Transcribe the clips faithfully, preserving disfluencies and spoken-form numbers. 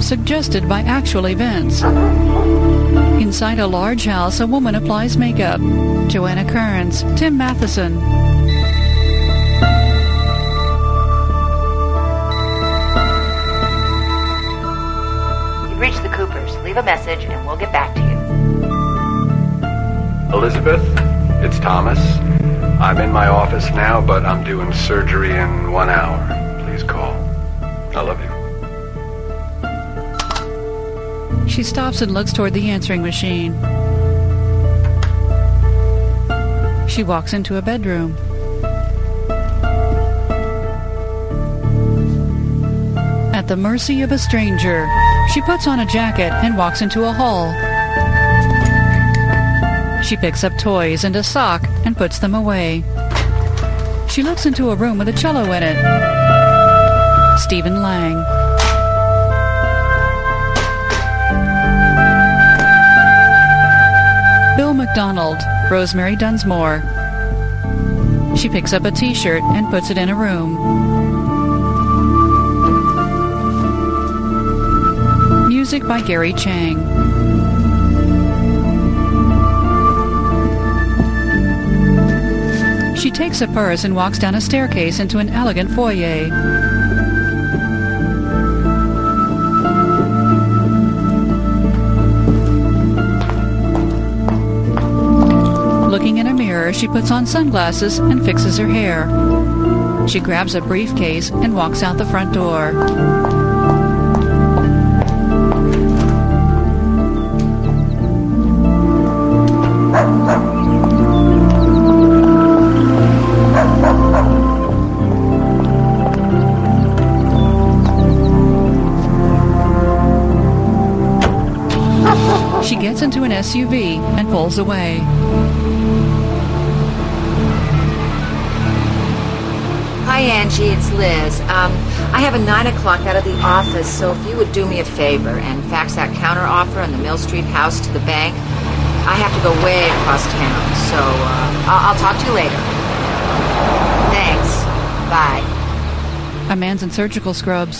suggested by actual events. Inside a large house, a woman applies makeup. Joanna Kearns, Tim Matheson. You've reached the Coopers. Leave a message and we'll get back to you. Elizabeth, it's Thomas. I'm in my office now, but I'm doing surgery in one hour. Please call. I love you. She stops and looks toward the answering machine. She walks into a bedroom. At the mercy of a stranger, she puts on a jacket and walks into a hall. She picks up toys and a sock and puts them away. She looks into a room with a cello in it. Stephen Lang. Bill McDonald, Rosemary Dunsmore. She picks up a t-shirt and puts it in a room. Music by Gary Chang. She takes a purse and walks down a staircase into an elegant foyer. Looking in a mirror, she puts on sunglasses and fixes her hair. She grabs a briefcase and walks out the front door. She gets into an S U V and pulls away. Hi, Angie. It's Liz. Um, I have a nine o'clock out of the office, so if you would do me a favor and fax that counter offer on the Mill Street house to the bank, I have to go way across town, so uh, I'll, I'll talk to you later. Thanks. Bye. A man's in surgical scrubs.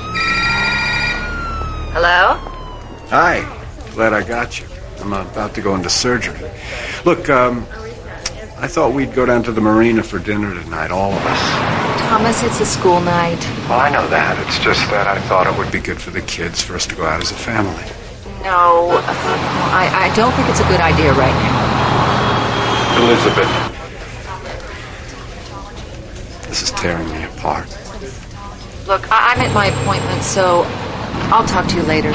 Hello? Hi. Glad I got you. I'm about to go into surgery. Look, um, I thought we'd go down to the marina for dinner tonight, all of us. Thomas, it's a school night. Well, I know that. It's just that I thought it would be good for the kids for us to go out as a family. No, uh, I, I don't think it's a good idea right now. Elizabeth, this is tearing me apart. Look, I, I'm at my appointment, so I'll talk to you later.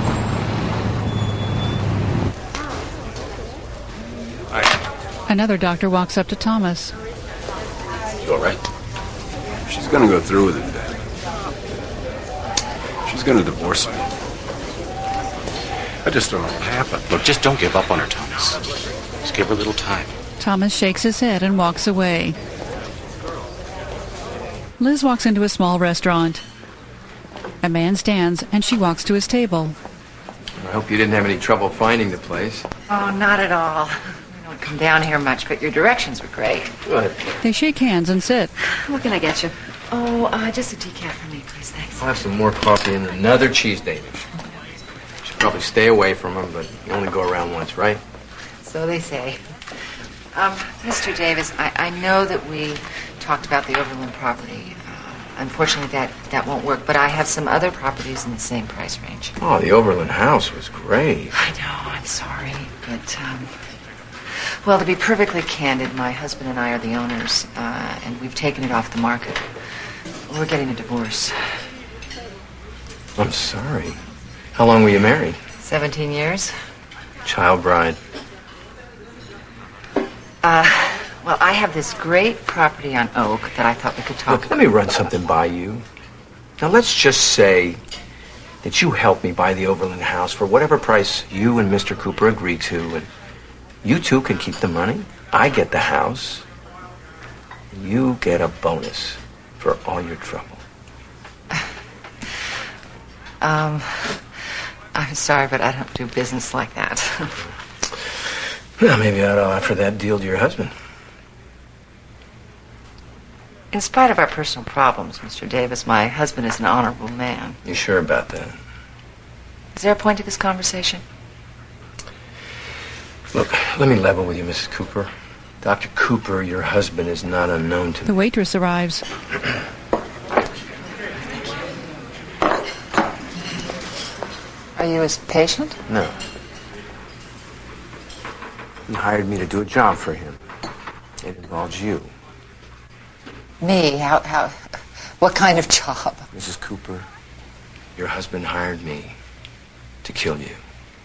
Another doctor walks up to Thomas. You all right? She's going to go through with it, Dad. She's going to divorce me. I just don't know what happened. Look, just don't give up on her, Thomas. Just give her a little time. Thomas shakes his head and walks away. Liz walks into a small restaurant. A man stands and she walks to his table. I hope you didn't have any trouble finding the place. Oh, not at all. I don't come down here much, but your directions were great. Good. They shake hands and sit. What can I get you? Oh, uh, just a decaf for me, please. Thanks. I'll have some more coffee and another cheese David. Should probably stay away from him, but you only go around once, right? So they say. Um, Mister Davis, I, I know that we talked about the Overland property. Uh, unfortunately, that, that won't work, but I have some other properties in the same price range. Oh, the Overland house was great. I know, I'm sorry, but, um... well, to be perfectly candid, my husband and I are the owners, uh, and we've taken it off the market. We're getting a divorce. I'm sorry. How long were you married? Seventeen years. Child bride. Uh, well, I have this great property on Oak that I thought we could talk Look, about. let me run something by you. Now, let's just say that you help me buy the Overland house for whatever price you and Mister Cooper agree to, and you two can keep the money. I get the house. You get a bonus for all your trouble. Um, I'm sorry, but I don't do business like that. Well, maybe I ought to offer that deal to your husband. In spite of our personal problems, Mister Davis, my husband is an honorable man. You sure about that? Is there a point to this conversation? Look, let me level with you, Missus Cooper. Doctor Cooper, your husband, is not unknown to me. The waitress arrives. Are you his patient? No. He hired me to do a job for him. It involves you. Me? How, how, what kind of job? Missus Cooper, your husband hired me to kill you.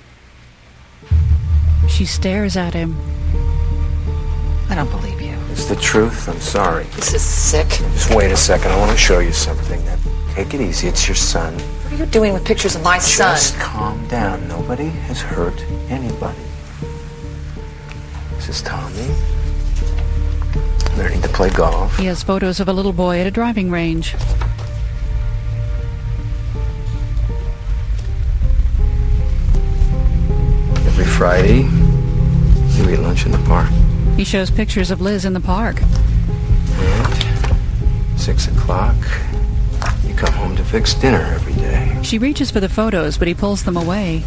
She stares at him. I don't believe you. It's the truth. I'm sorry. This is sick. Just wait a second. I want to show you something. Now, take it easy. It's your son. What are you doing with pictures of my son? Just calm down. Nobody has hurt anybody. This is Tommy. Learning to play golf. He has photos of a little boy at a driving range. Every Friday, you eat lunch in the park. He shows pictures of Liz in the park. And six o'clock, you come home to fix dinner every day. She reaches for the photos, but he pulls them away.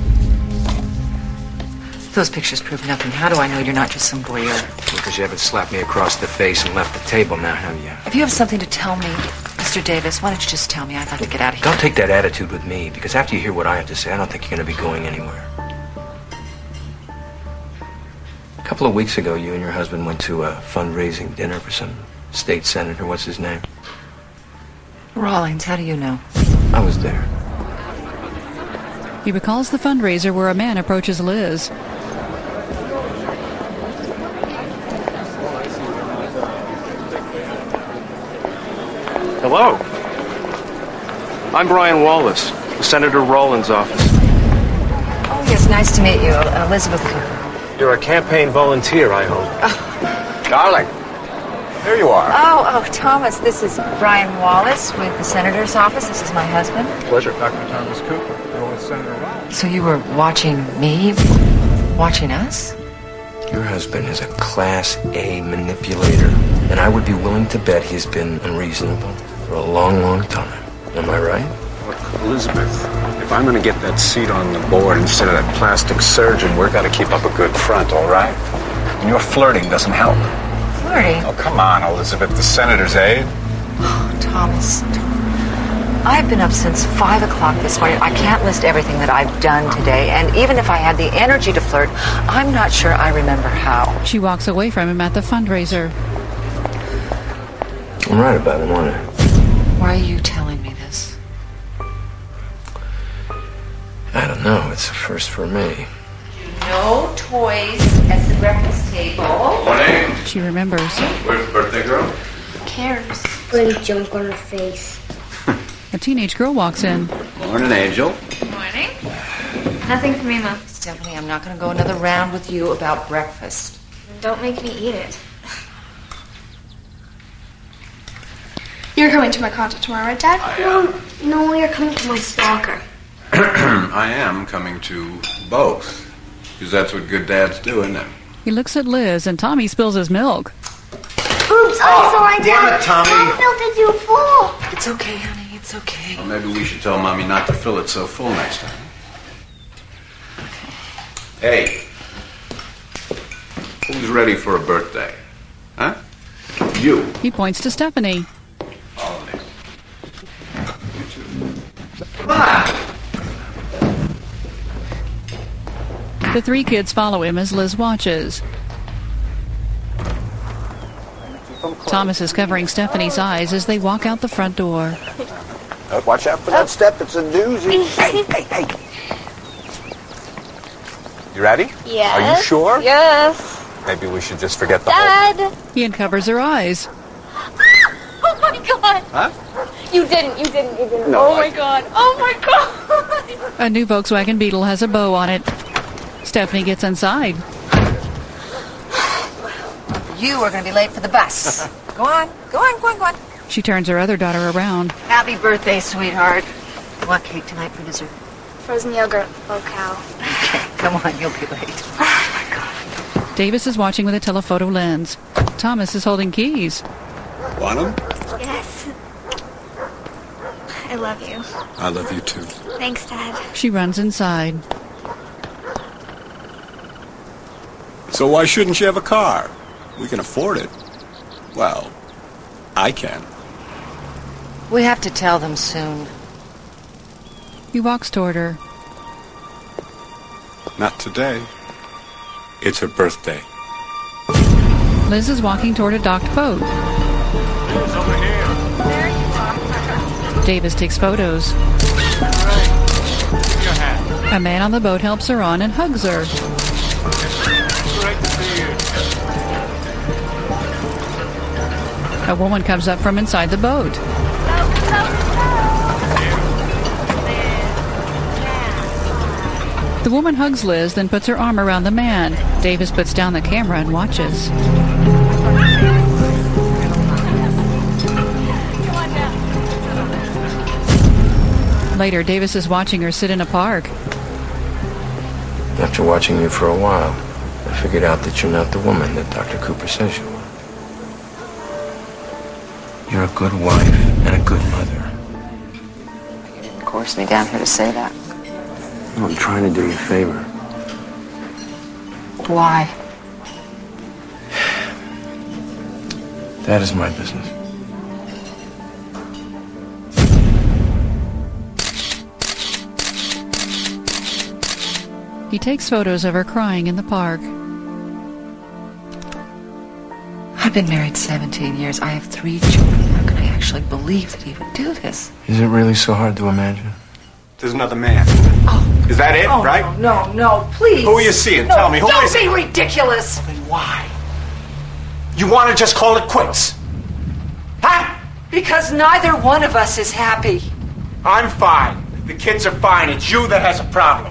Those pictures prove nothing. How do I know you're not just some voyeur? Because you haven't slapped me across the face and left the table now, have you? If you have something to tell me, Mister Davis, why don't you just tell me? I'd like to get out of here. Don't take that attitude with me, because after you hear what I have to say, I don't think you're going to be going anywhere. A couple of weeks ago, you and your husband went to a fundraising dinner for some state senator. What's his name? Rawlings, how do you know? I was there. He recalls the fundraiser where a man approaches Liz. Hello. I'm Brian Wallace, Senator Rawlings' office. Oh, yes, nice to meet you. Uh, Elizabeth Cooper. You're a campaign volunteer, I hope. Oh. Darling, here you are. Oh, oh, Thomas, this is Brian Wallace with the Senator's office. This is my husband. Pleasure. Doctor Thomas Cooper. You're with Senator Rawlings. So you were watching me? Watching us? Your husband is a Class A manipulator, and I would be willing to bet he's been unreasonable for a long, long time. Am I right? Look, Elizabeth, if I'm going to get that seat on the board instead of that plastic surgeon, we're got to keep up a good front, all right? And your flirting doesn't help. Flirting? Oh, come on, Elizabeth, the senator's aide. Oh, Thomas. I've been up since five o'clock this morning. I can't list everything that I've done today, and even if I had the energy to flirt, I'm not sure I remember how. She walks away from him at the fundraiser. I'm right about it, aren't I? Why are you telling me this? I don't know. It's a first for me. No toys at the breakfast table. Morning. She remembers. Where's the birthday girl? Who cares? Putting junk on her face. A teenage girl walks in. Morning, Angel. Morning. Nothing for me, Mom. Stephanie, I'm not going to go another round with you about breakfast. Don't make me eat it. You're coming to my concert tomorrow, right, Dad? No, no, you're coming to my soccer. I am coming to both. Because that's what good dads do, isn't it? He looks at Liz, and Tommy spills his milk. Oops, I'm sorry, Dad. damn it, Tommy. I filled it too full. It's okay, honey. It's okay. Well, maybe we should tell Mommy not to fill it so full next time. Hey. Who's ready for a birthday? Huh? You. He points to Stephanie. Holiday. You too. The three kids follow him as Liz watches. Thomas is covering Stephanie's eyes as they walk out the front door. Uh, watch out for that step. It's a doozy. Hey, hey, hey. You ready? Yes. Are you sure? Yes. Maybe we should just forget the whole... Dad. He uncovers her eyes. Oh, my God. Huh? You didn't. You didn't. You didn't. No, oh, I my didn't. God. Oh, my God. A new Volkswagen Beetle has a bow on it. Stephanie gets inside. You are going to be late for the bus. Go on. Go on, go on, go on. She turns her other daughter around. Happy birthday, sweetheart. Want cake tonight for dessert? Frozen yogurt. Oh, cow. Okay, come on. You'll be late. Oh, my God. Davis is watching with a telephoto lens. Thomas is holding keys. Want them? Yes. I love you. I love you too. Thanks, Dad. She runs inside. So why shouldn't you have a car? We can afford it. Well, I can. We have to tell them soon. He walks toward her. Not today. It's her birthday. Liz is walking toward a docked boat. It's over here. Davis takes photos. All right. Give me your hat. A man on the boat helps her on and hugs her. Great to see you. A woman comes up from inside the boat. The woman hugs Liz, then puts her arm around the man. Davis puts down the camera and watches. Later, Davis is watching her sit in a park. After watching you for a while, I figured out that you're not the woman that Doctor Cooper says you are. You're a good wife and a good mother. You didn't coerce me down here to say that. No, I'm trying to do you a favor. Why? That is my business. He takes photos of her crying in the park. I've been married seventeen years. I have three children. How can I actually believe that he would do this? Is it really so hard to imagine? There's another man. Oh. Is that it, Oh, right? no, no, no, please. Who are you seeing? No, Tell me, who don't is it? be ridiculous. Then why? You want to just call it quits? Huh? Because neither one of us is happy. I'm fine. The kids are fine. It's you that has a problem.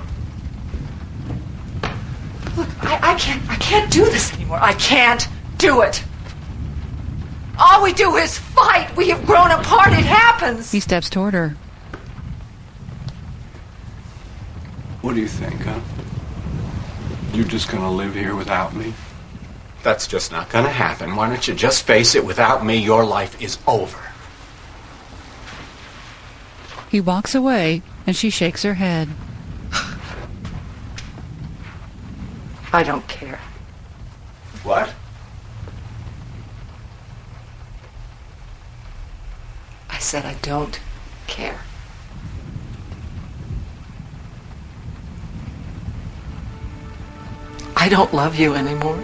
Look, I, I can't, I can't do this anymore. I can't do it. All we do is fight. We have grown apart. It happens. He steps toward her. What do you think, huh? You're just gonna live here without me? That's just not gonna happen. Why don't you just face it? Without me, your life is over. He walks away, and she shakes her head. I don't care. What? I said I don't care. I don't love you anymore.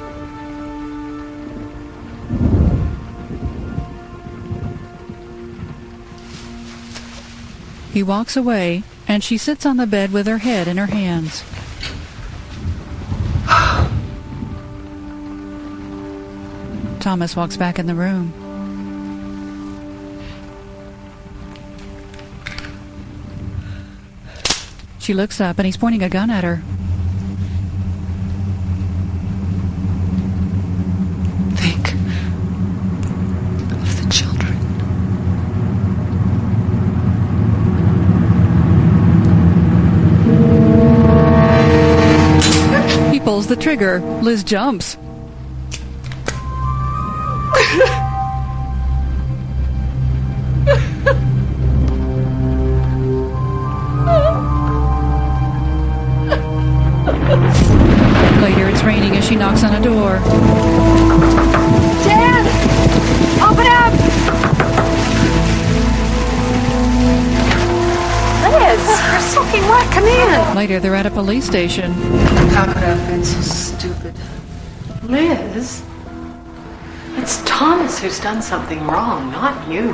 He walks away, and she sits on the bed with her head in her hands. Thomas walks back in the room. She looks up, and he's pointing a gun at her. Think of the children. He pulls the trigger. Liz jumps. Later, it's raining as she knocks on a door. Dad! Open up! Liz, you're soaking wet. Come in. Later, they're at a police station. How could I have been so stupid? Liz, it's Thomas who's done something wrong, not you.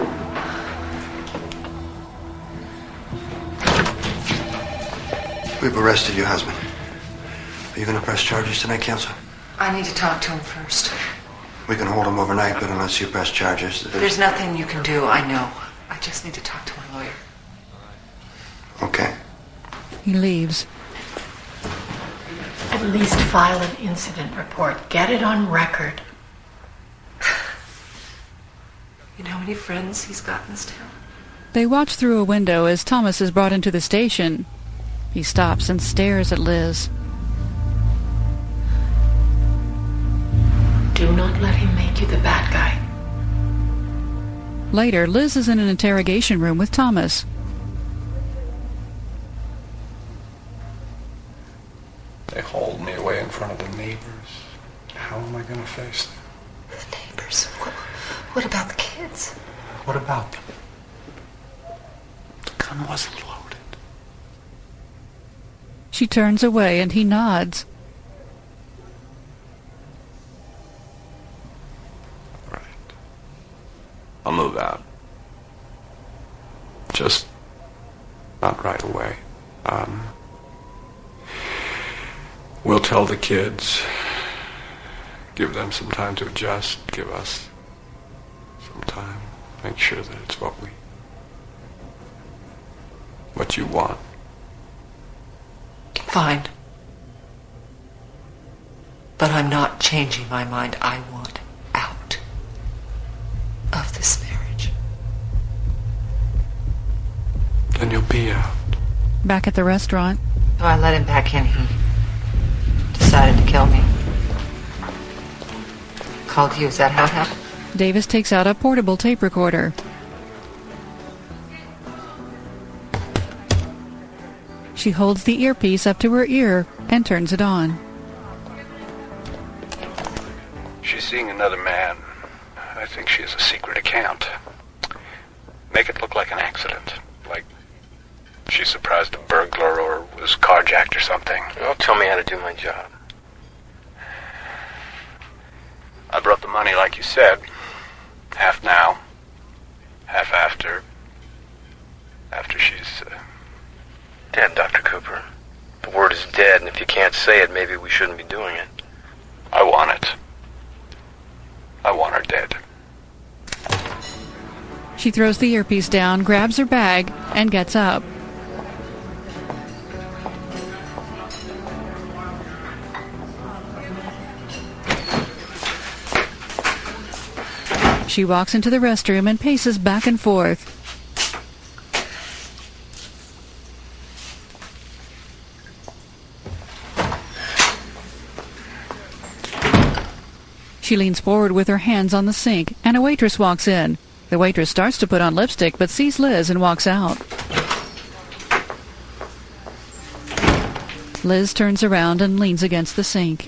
We've arrested your husband. Are you going to press charges tonight, counsel? I need to talk to him first. We can hold him overnight, but unless you press charges... There's, There's nothing you can do, I know. I just need to talk to my lawyer. Okay. He leaves. At least file an incident report. Get it on record. You know how many friends he's got in this town? They watch through a window as Thomas is brought into the station. He stops and stares at Liz. Do not let him make you the bad guy. Later, Liz is in an interrogation room with Thomas. They hold me away in front of the neighbors. How am I going to face them? The neighbors? What, what about the kids? What about them? The gun wasn't loaded. She turns away and he nods. Right. I'll move out. Just not right away. Um, we'll tell the kids. Give them some time to adjust. Give us some time. Make sure that it's what we... what you want. Fine. But I'm not changing my mind. I want out of this marriage. Then you'll be out. Back at the restaurant. So I let him back in. He decided to kill me. Called you. Is that how it happened? Davis takes out a portable tape recorder. She holds the earpiece up to her ear and turns it on. She's seeing another man. I think she has a secret account. Make it look like an accident. Like she surprised a burglar or was carjacked or something. Don't tell me how to do my job. I brought the money like you said. Half now. Half after. After she's... Uh, Dead, Doctor Cooper. The word is dead, and if you can't say it, maybe we shouldn't be doing it. I want it. I want her dead. She throws the earpiece down, grabs her bag, and gets up. She walks into the restroom and paces back and forth. She leans forward with her hands on the sink, and a waitress walks in. The waitress starts to put on lipstick, but sees Liz and walks out. Liz turns around and leans against the sink.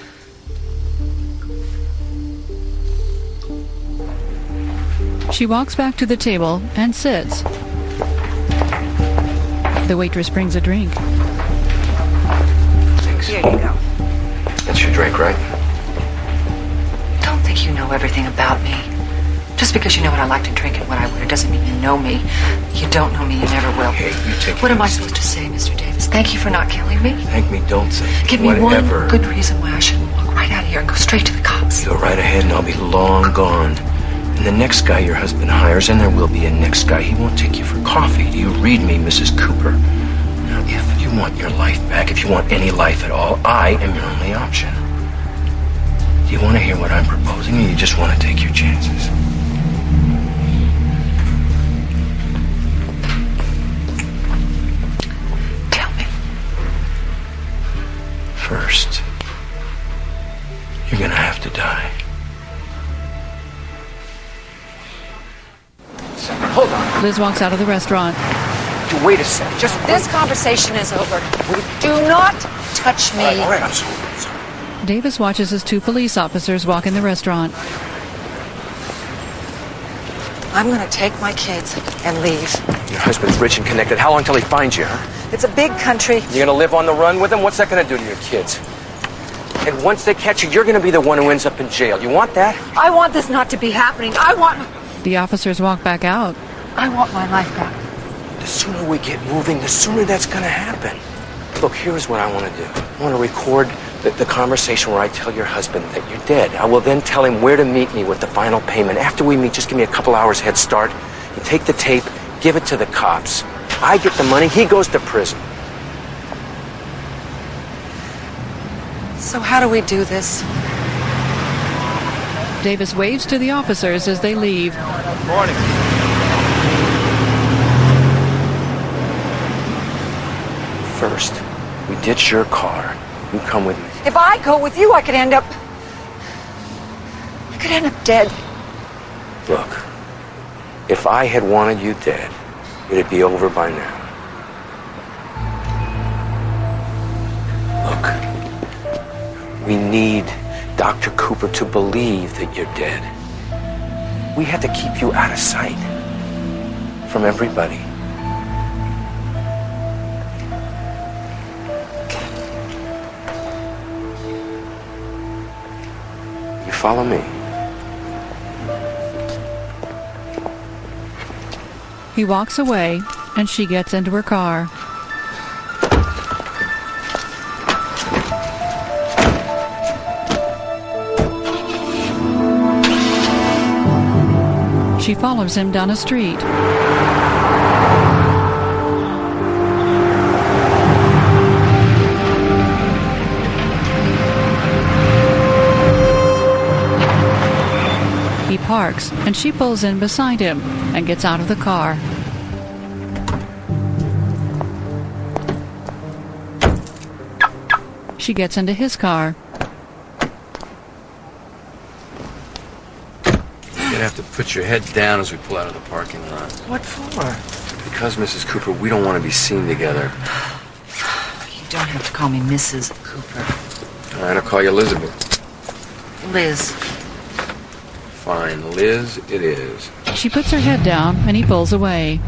She walks back to the table and sits. The waitress brings a drink. Thanks. Here you go. That's your drink, right? Don't think you know everything about me. Just because you know what I like to drink and what I wear doesn't mean you know me. You don't know me, you never will. Hey, you take What it am I easy. supposed to say, Mister Davis? Thank you for not killing me? Thank me, don't say. Give me Whatever. one good reason why I shouldn't walk right out of here and go straight to the cops. You go right ahead and I'll be long gone. And the next guy your husband hires, and there will be a next guy, he won't take you for coffee. Do you read me, Missus Cooper? Now, if you want your life back, if you want any life at all, I am your only option. Do you want to hear what I'm proposing, or you just want to take your chances? Tell me. First, you're gonna have to die. Hold on. Liz walks out of the restaurant. Wait a second. Just This conversation is over. Do not touch me. All right, all right, I'm sorry. I'm sorry. Davis watches as two police officers walk in the restaurant. I'm going to take my kids and leave. Your husband's rich and connected. How long till he finds you, huh? It's a big country. You're gonna live on the run with him? What's that gonna do to your kids? And once they catch you, you're gonna be the one who ends up in jail. You want that? I want this not to be happening. I want... The officers walk back out. I want my life back. The sooner we get moving, the sooner that's gonna happen. Look, here's what I want to do. I want to record the, the conversation where I tell your husband that you're dead. I will then tell him where to meet me with the final payment. After we meet, just give me a couple hours head start. You take the tape, give it to the cops. I get the money, he goes to prison. So how do we do this? Davis waves to the officers as they leave. Morning. First, we ditch your car. You come with me. If I go with you, I could end up... I could end up dead. Look, If I had wanted you dead, it'd be over by now. Look, we need Doctor Cooper to believe that you're dead. We had to keep you out of sight from everybody. You follow me? He walks away, and she gets into her car. She follows him down a street. He parks, and she pulls in beside him and gets out of the car. She gets into his car. You're gonna have to put your head down as we pull out of the parking lot. What for? Because, Missus Cooper, we don't want to be seen together. You don't have to call me Missus Cooper. All right, I'll call you Elizabeth. Liz. Fine, Liz it is. She puts her head down, and he pulls away.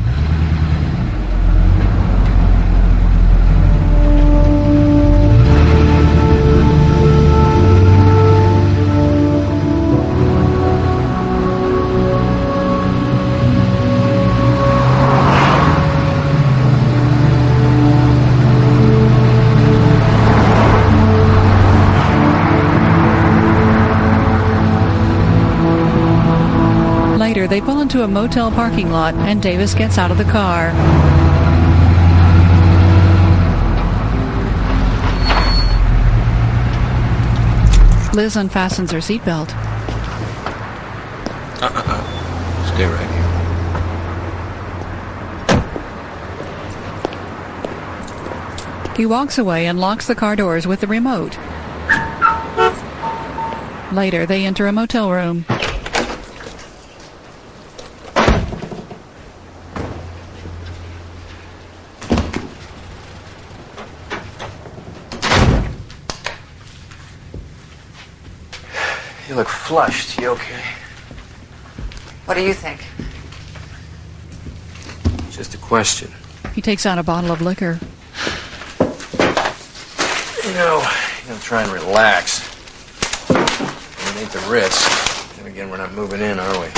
Later, they pull into a motel parking lot, and Davis gets out of the car. Liz unfastens her seatbelt. Uh-uh. Stay right here. He walks away and locks the car doors with the remote. Later, they enter a motel room. You look flushed. You okay? What do you think? Just a question. He takes out a bottle of liquor. You know, you gotta try and relax. It ain't the Ritz. And again, we're not moving in, are we?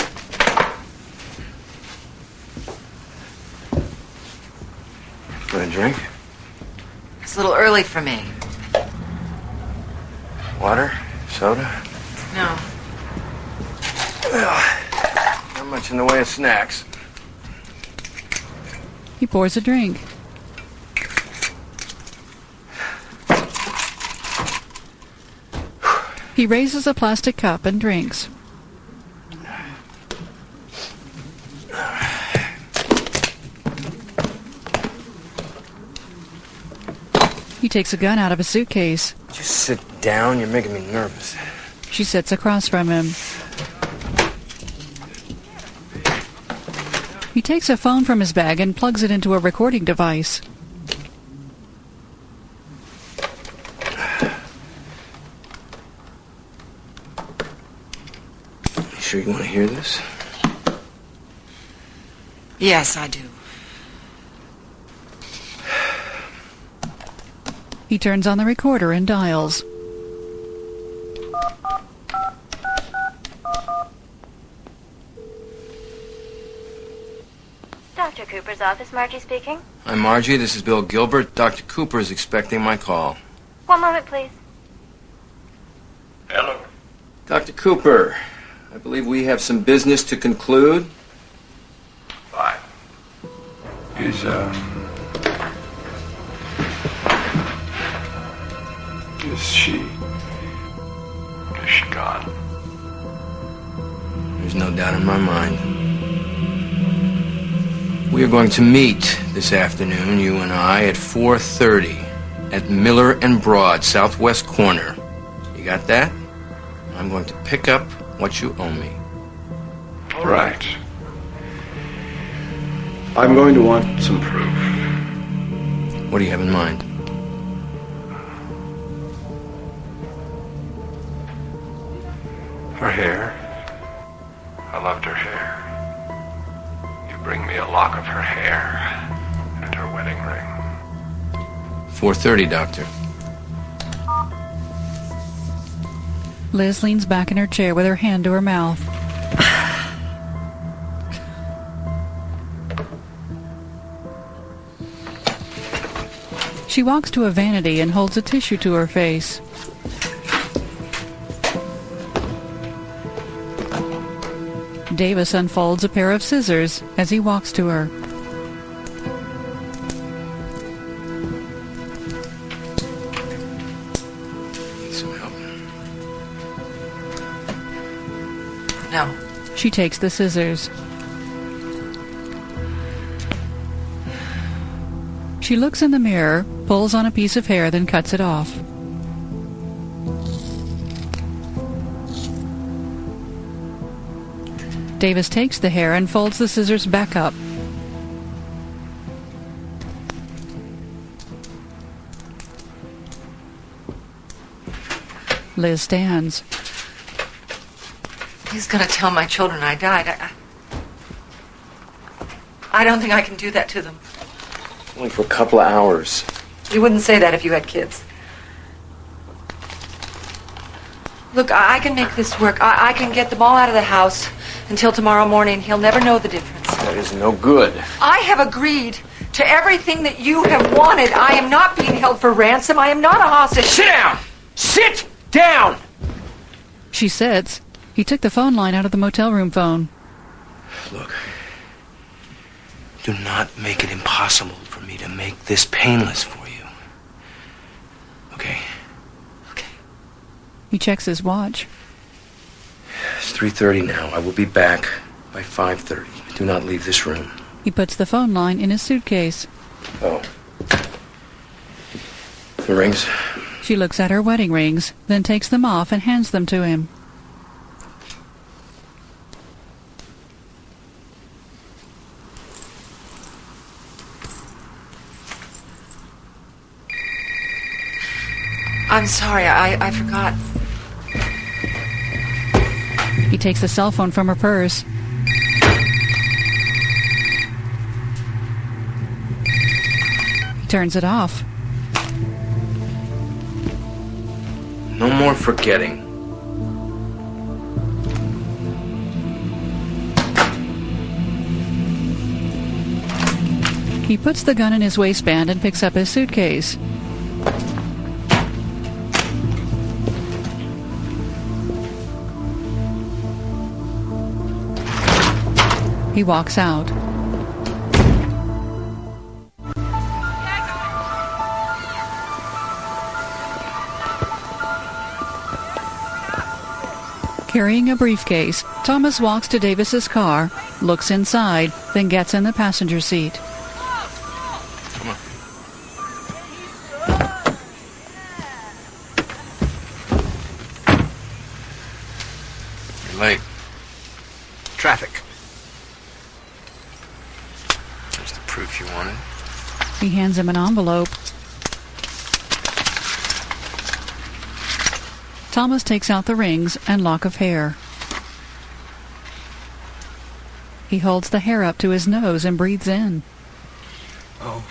Want a drink? It's a little early for me. Water? Soda? No. Well, not much in the way of snacks. He pours a drink. He raises a plastic cup and drinks. He takes a gun out of a suitcase. Just sit down. You're making me nervous. She sits across from him. He takes a phone from his bag and plugs it into a recording device. You sure you want to hear this? Yes, I do. He turns on the recorder and dials. Doctor Cooper's office, Margie speaking. Hi, Margie. This is Bill Gilbert. Doctor Cooper is expecting my call. One moment, please. Hello. Doctor Cooper, I believe we have some business to conclude. Fine. Is, uh... Is she... Is she gone? There's no doubt in my mind. We are going to meet this afternoon, you and I, at four thirty at Miller and Broad, southwest corner. You got that? I'm going to pick up what you owe me. All right. I'm going to want some proof. What do you have in mind? Her hair. I loved her hair. You bring me a lock of her hair and her wedding ring. four thirty, Doctor. Liz leans back in her chair with her hand to her mouth. She walks to a vanity and holds a tissue to her face. Davis unfolds a pair of scissors as he walks to her. Need some help? No. She takes the scissors. She looks in the mirror, pulls on a piece of hair, then cuts it off. Davis takes the hair and folds the scissors back up. Liz stands. He's going to tell my children I died. I, I don't think I can do that to them. Only for a couple of hours. You wouldn't say that if you had kids. Look, I, I can make this work. I, I can get them all out of the house until tomorrow morning. He'll never know the difference. That is no good. I have agreed to everything that you have wanted. I am not being held for ransom. I am not a hostage. Sit down! Sit down! She sits. He took the phone line out of the motel room phone. Look, do not make it impossible for me to make this painless for you. Okay? Okay. He checks his watch. It's three thirty now. I will be back by five thirty. Do not leave this room. He puts the phone line in his suitcase. Oh. The rings? She looks at her wedding rings, then takes them off and hands them to him. I'm sorry. I, I forgot. He takes the cell phone from her purse. He turns it off. No more forgetting. He puts the gun in his waistband and picks up his suitcase. He walks out. Carrying a briefcase, Thomas walks to Davis's car, looks inside, then gets in the passenger seat. Come on. You're late. Traffic. There's the proof you wanted. He hands him an envelope. Thomas takes out the rings and lock of hair. He holds the hair up to his nose and breathes in. Oh.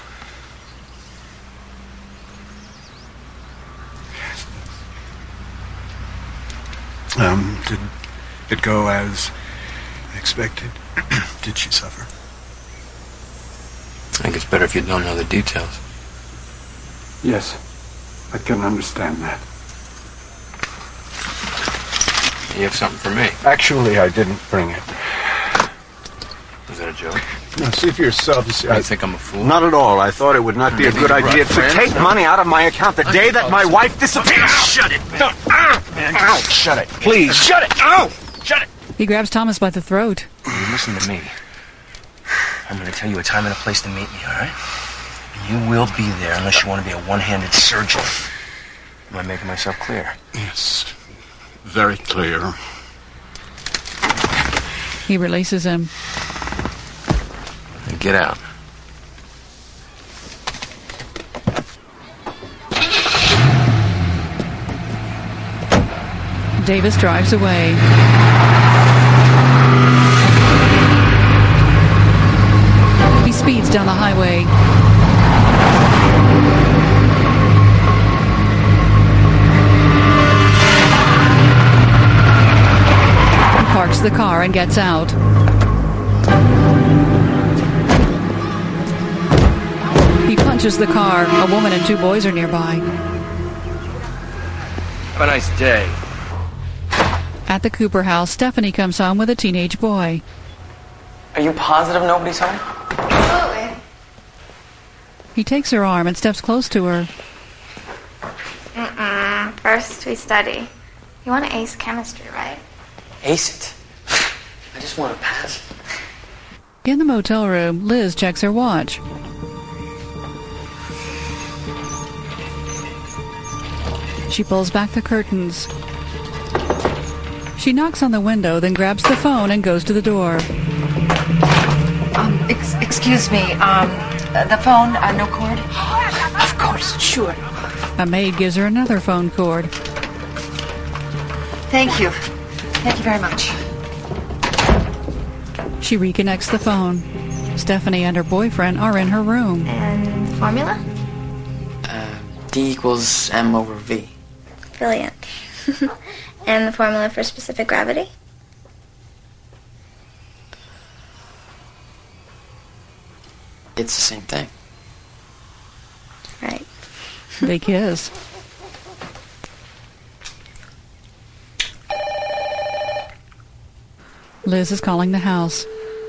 Um, did it go as expected? Did she suffer? I think it's better if you don't know the details. Yes, I can understand that. You have something for me. Actually, I didn't bring it. Was that a joke? Now, see for yourself. You see, You I think I'm a fool? Not at all. I thought it would not be a Maybe good you brought idea to friends? take money out of my account the day that my wife disappeared. Shut it! No. Ow! Shut it, please. Shut it! Ow! Shut it! He grabs Thomas by the throat. You listen to me. I'm going to tell you a time and a place to meet me, all right? You will be there unless you want to be a one-handed surgeon. Am I making myself clear? Yes. Very clear. He releases him. Thank get out. Davis drives away. He speeds down the highway. He parks the car and gets out. He punches the car. A woman and two boys are nearby. Have a nice day. At the Cooper house, Stephanie comes home with a teenage boy. Are you positive nobody's home? Absolutely. He takes her arm and steps close to her. Mm-mm. First, we study. You want to ace chemistry, right? Ace it. I just want to pass. In the motel room, Liz checks her watch. She pulls back the curtains. She knocks on the window, then grabs the phone and goes to the door. Um, ex- excuse me, um, the phone, uh, no cord? Of course, sure. A maid gives her another phone cord. Thank you. Thank you very much. She reconnects the phone. Stephanie and her boyfriend are in her room. And formula? Uh, D equals M over V. Brilliant. And the formula for specific gravity? It's the same thing. Right. They kiss. Liz is calling the house.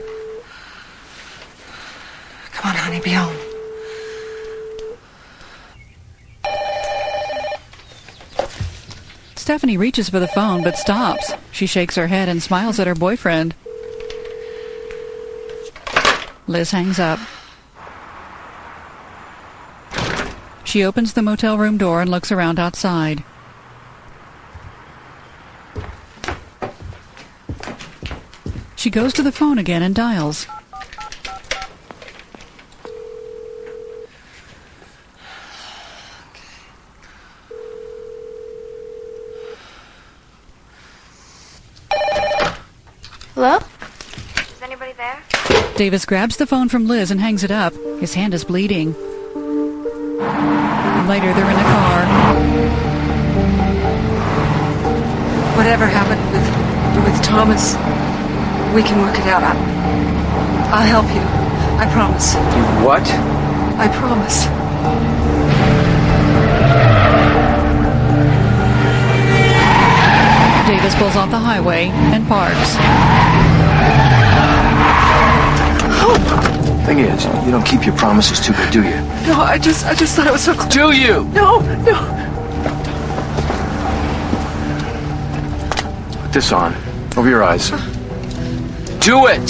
Come on, honey, be home. Stephanie reaches for the phone but stops. She shakes her head and smiles at her boyfriend. Liz hangs up. She opens the motel room door and looks around outside. She goes to the phone again and dials. Hello? Is anybody there? Davis grabs the phone from Liz and hangs it up. His hand is bleeding. Later, they're in the car. Whatever happened with with Thomas, we can work it out. I, I'll help you. I promise. You what? I promise. Davis pulls off the highway and parks. Thing is, you don't keep your promises too good, do you? No, I just I just thought it was so close. Do you? No, no. Put this on. Over your eyes. Do it!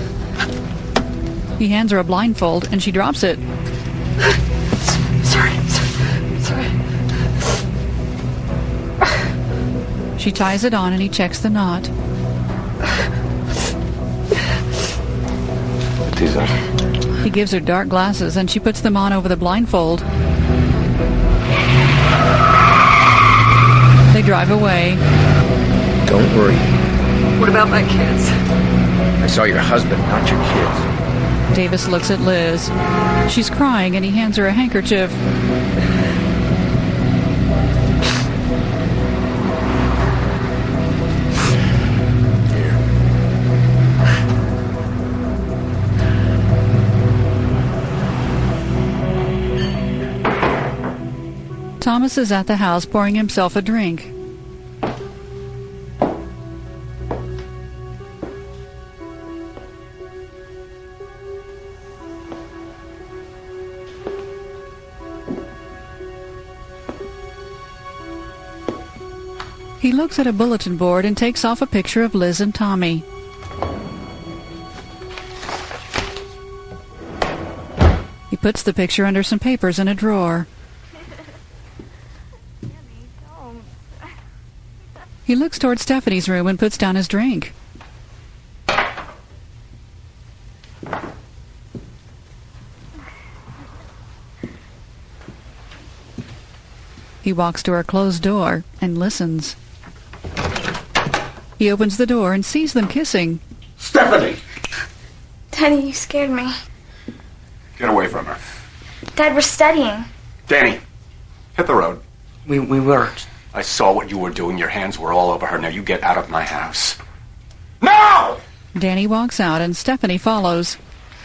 He hands her a blindfold and she drops it. Sorry, sorry, sorry. She ties it on and he checks the knot. Put these on. He gives her dark glasses and she puts them on over the blindfold. They drive away. Don't worry. What about my kids? I saw your husband, not your kids. Davis looks at Liz. She's crying and he hands her a handkerchief. Thomas is at the house pouring himself a drink. He looks at a bulletin board and takes off a picture of Liz and Tommy. He puts the picture under some papers in a drawer. He looks toward Stephanie's room and puts down his drink. He walks to her closed door and listens. He opens the door and sees them kissing. Stephanie! Daddy, you scared me. Get away from her. Dad, we're studying. Danny, hit the road. We we weren't. I saw what you were doing. Your hands were all over her. Now you get out of my house. Now! Danny walks out and Stephanie follows.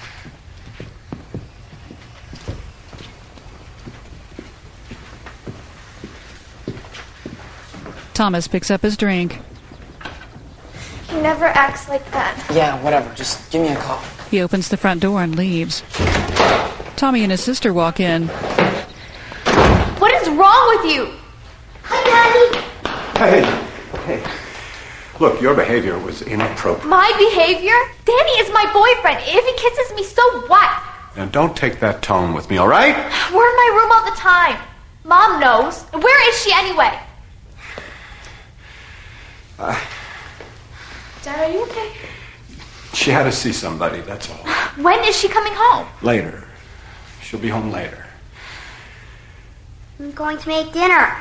Thomas picks up his drink. He never acts like that. Yeah, whatever. Just give me a call. He opens the front door and leaves. Tommy and his sister walk in. What is wrong with you? Hi, Daddy. Hey, hey. Look, your behavior was inappropriate. My behavior? Danny is my boyfriend. If he kisses me, so what? Now, don't take that tone with me, all right? We're in my room all the time. Mom knows. Where is she anyway? Uh, Dad, are you okay? she had to see somebody, that's all. When is she coming home? Later. She'll be home later. I'm going to make dinner.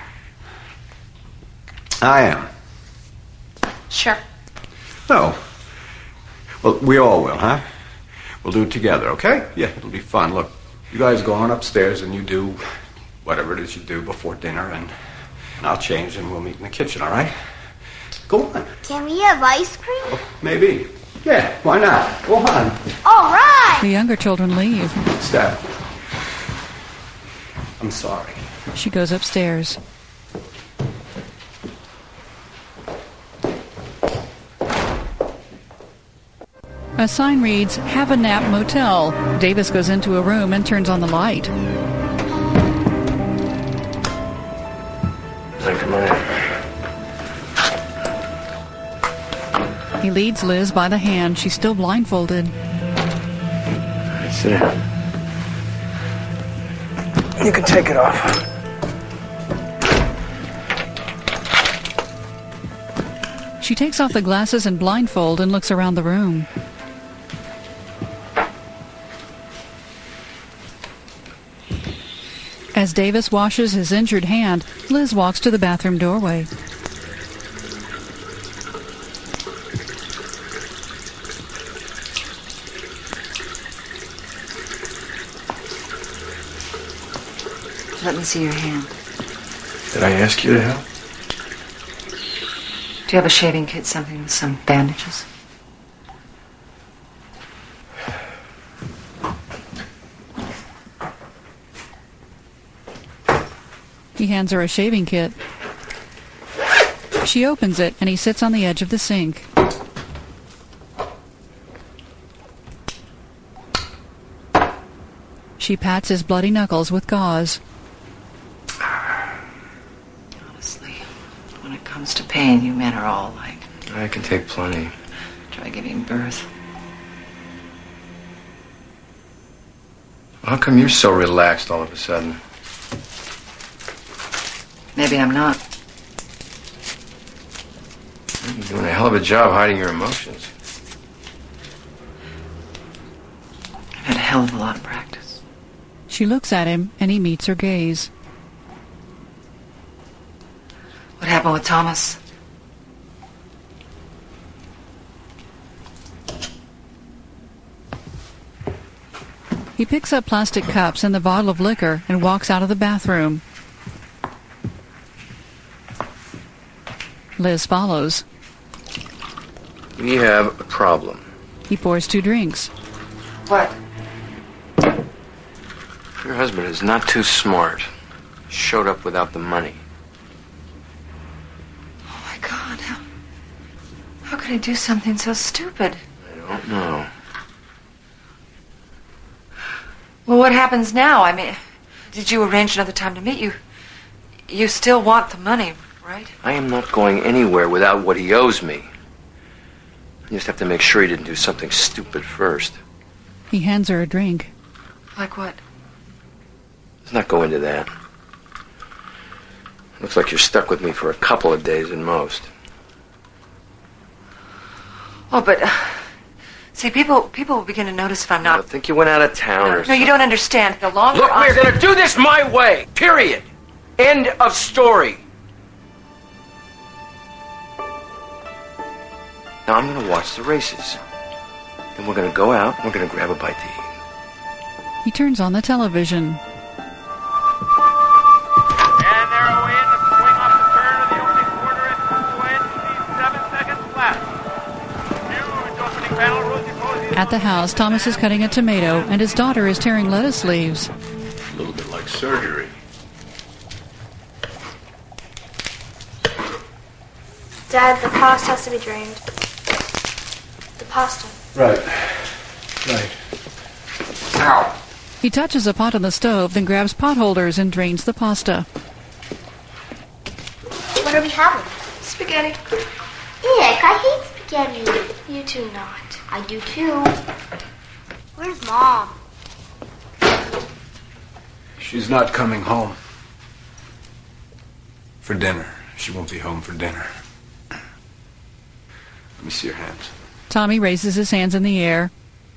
I am. Sure. No. Well, we all will, huh? We'll do it together, okay? Yeah, it'll be fun. Look, you guys go on upstairs and you do whatever it is you do before dinner, and, and I'll change and we'll meet in the kitchen, all right? Go on. Can we have ice cream? Oh, maybe. Yeah, why not? Go on. All right. The younger children leave. Steph, I'm sorry. She goes upstairs. A sign reads, "Have a Nap Motel." Davis goes into a room and turns on the light. Come on. He leads Liz by the hand. She's still blindfolded. Sit down. You can take it off. She takes off the glasses and blindfold and looks around the room. As Davis washes his injured hand, Liz walks to the bathroom doorway. Let me see your hand. Did I ask you to help? Do you have a shaving kit, something with some bandages? He hands her a shaving kit. She opens it, and he sits on the edge of the sink. She pats his bloody knuckles with gauze. Honestly, when it comes to pain, you men are all like... I can take plenty. Try giving birth. How come you're so relaxed all of a sudden? Maybe I'm not. You're doing a hell of a job hiding your emotions. I've had a hell of a lot of practice. She looks at him, and he meets her gaze. What happened with Thomas? He picks up plastic cups and the bottle of liquor and walks out of the bathroom. Liz follows. We have a problem. He pours two drinks. What? Your husband is not too smart. Showed up without the money. Oh, my God. How, how could he do something so stupid? I don't know. Well, what happens now? I mean, did you arrange another time to meet? You, you still want the money, right? I am not going anywhere without what he owes me. I just have to make sure he didn't do something stupid first. He hands her a drink. Like what? Let's not go into that. Looks like you're stuck with me for a couple of days at most. Oh, but... Uh, see, people people will begin to notice if I'm not... I think you went out of town or No, something. you don't understand. The longer Look, I... we're going to do this my way, period. End of story. Now I'm going to watch the races. Then we're going to go out and we're going to grab a bite to eat. He turns on the television. At the house, Thomas is cutting a tomato, and his daughter is tearing lettuce leaves. A little bit like surgery. Dad, the pasta has to be drained. The pasta. Right. Right. Ow. He touches a pot on the stove, then grabs pot holders and drains the pasta. What are we having? Spaghetti. Ick, I hate spaghetti. You do not. I do too. Where's Mom? She's not coming home. For dinner. She won't be home for dinner. Let me see your hands. Tommy raises his hands in the air.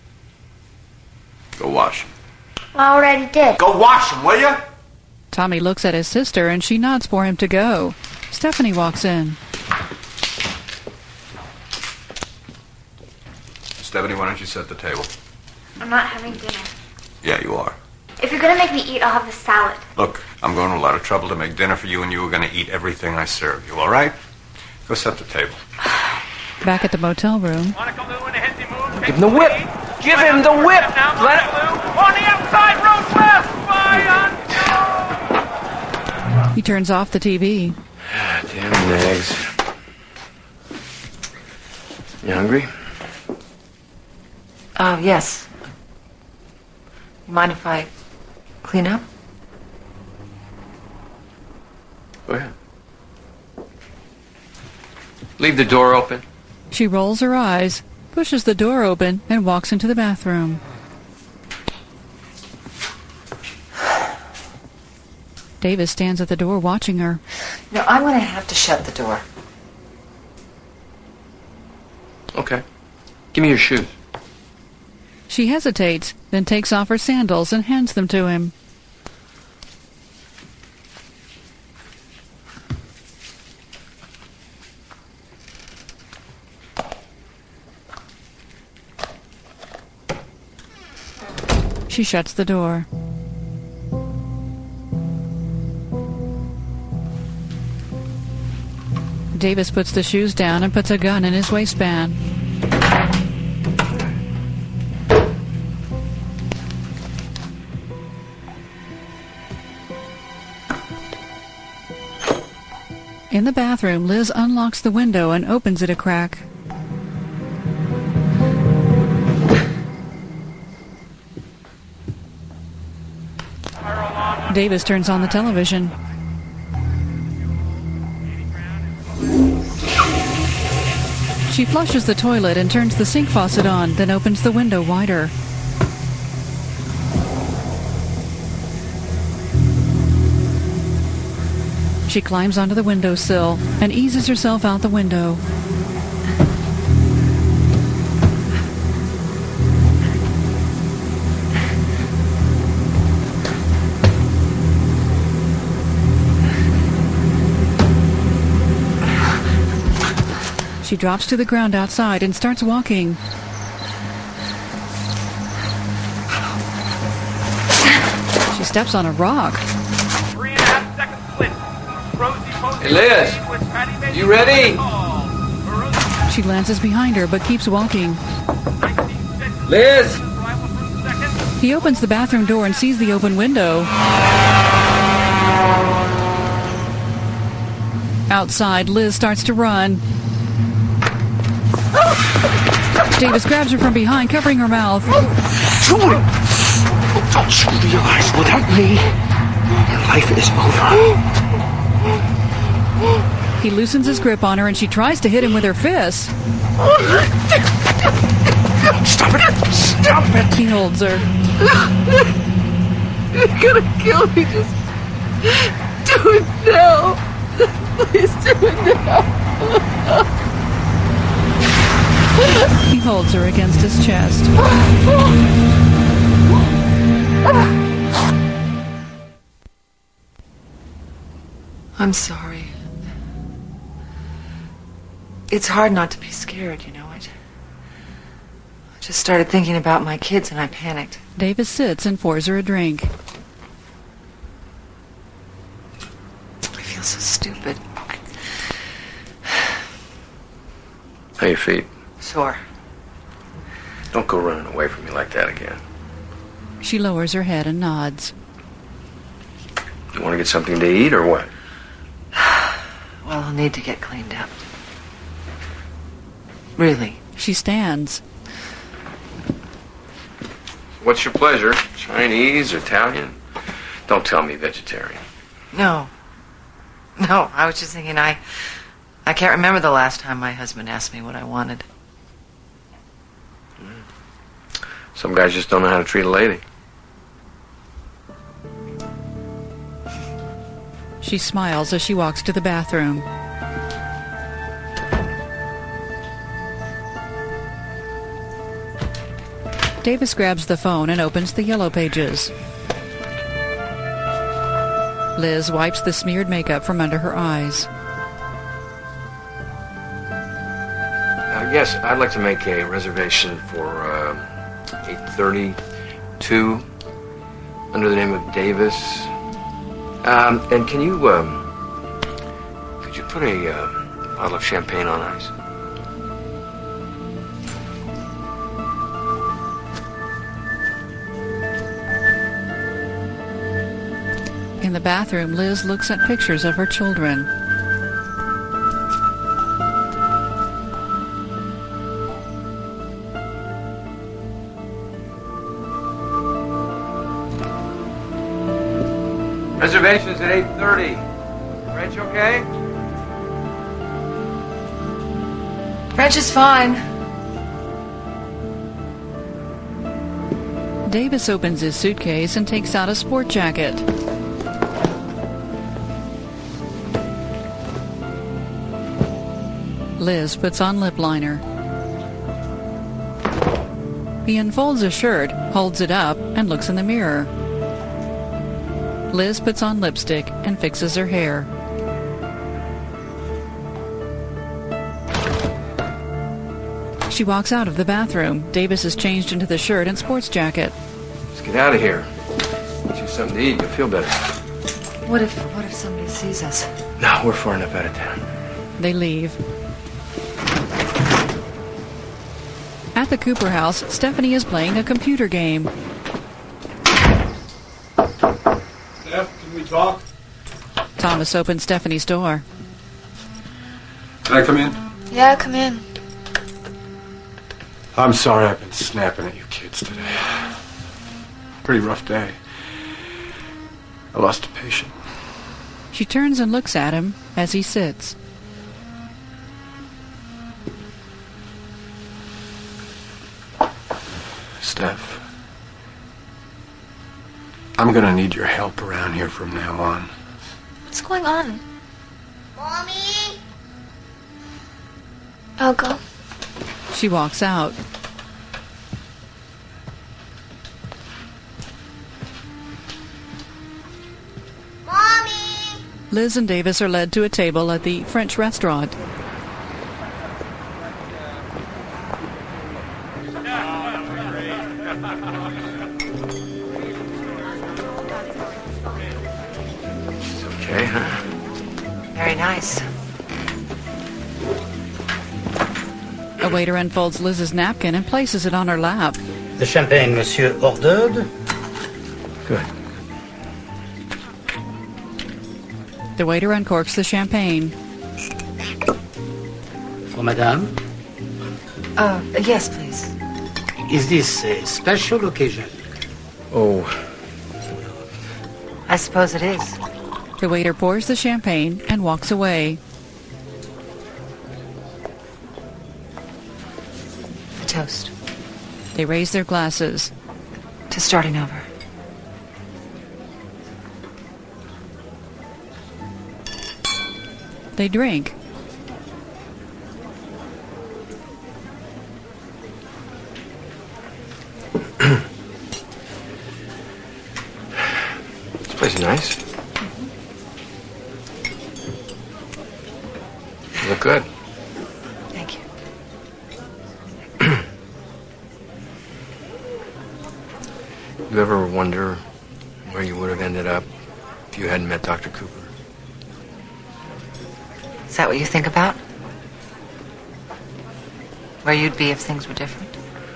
Go wash them. I already did. Go wash them, will you? Tommy looks at his sister, and she nods for him to go. Stephanie walks in. Stephanie, why don't you set the table? I'm not having dinner. Yeah, you are. If you're gonna make me eat, I'll have the salad. Look, I'm going to a lot of trouble to make dinner for you, and you are going to eat everything I serve you, all right? Go set the table. Back at the motel room. Give him the whip. Give him the whip. Let it. On the outside, road left. By He turns off the T V. Damn nags. You hungry? Oh, yes. You mind if I clean up? Go ahead. Leave the door open. She rolls her eyes, pushes the door open, and walks into the bathroom. Davis stands at the door watching her. No, I'm going to have to shut the door. Okay. Give me your shoes. She hesitates, then takes off her sandals and hands them to him. She shuts the door. Davis puts the shoes down and puts a gun in his waistband. In the bathroom, Liz unlocks the window and opens it a crack. Davis turns on the television. She flushes the toilet and turns the sink faucet on, then opens the window wider. She climbs onto the windowsill and eases herself out the window. She drops to the ground outside and starts walking. She steps on a rock. Hey, Liz, you ready? She glances behind her but keeps walking. Liz! He opens the bathroom door and sees the open window. Outside, Liz starts to run. Davis grabs her from behind, covering her mouth. Julie! Don't you realize without me, your life is over? He loosens his grip on her and she tries to hit him with her fist. Stop it! Stop it! He holds her. You're gonna kill me. Just do it now. Please do it now. He holds her against his chest. I'm sorry. It's hard not to be scared, you know. I just started thinking about my kids and I panicked. Davis sits and pours her a drink. I feel so stupid. How your feet? Sore. Don't go running away from me like that again. She lowers her head and nods. You want to get something to eat or what? Well, I'll need to get cleaned up. Really. She stands. What's your pleasure? Chinese, Italian? Don't tell me vegetarian. No. No, I was just thinking I... I can't remember the last time my husband asked me what I wanted. Some guys just don't know how to treat a lady. She smiles as she walks to the bathroom. Davis grabs the phone and opens the yellow pages. Liz wipes the smeared makeup from under her eyes. Uh, yes, I'd like to make a reservation for uh, eight thirty-two under the name of Davis. Um, and can you, um, could you put a uh, bottle of champagne on ice? In the bathroom, Liz looks at pictures of her children. Reservations at eight thirty. French okay? French is fine. Davis opens his suitcase and takes out a sport jacket. Liz puts on lip liner. He unfolds a shirt, holds it up, and looks in the mirror. Liz puts on lipstick and fixes her hair. She walks out of the bathroom. Davis is changed into the shirt and sports jacket. Let's get out of here. Get you something to eat. You'll feel better. What if what if somebody sees us? No, we're far enough out of town. They leave. At the Cooper house, Stephanie is playing a computer game. Steph, can we talk? Thomas opens Stephanie's door. Can I come in? Yeah, come in. I'm sorry I've been snapping at you kids today. Pretty rough day. I lost a patient. She turns and looks at him as he sits. Steph, I'm gonna need your help around here from now on. What's going on? Mommy? I'll go. She walks out. Mommy? Liz and Davis are led to a table at the French restaurant. Okay, huh? Very nice. A waiter unfolds Liz's napkin and places it on her lap. The champagne, monsieur, hors d'oeuvre. Good. The waiter uncorks the champagne. For madame? Uh, yes, please. Is this a special occasion? Oh. I suppose it is. The waiter pours the champagne and walks away. A toast. They raise their glasses. To starting over. They drink. This place is nice. look good. Thank you. You ever wonder where you would have ended up if you hadn't met Doctor Cooper? Is that what you think about? Where you'd be if things were different?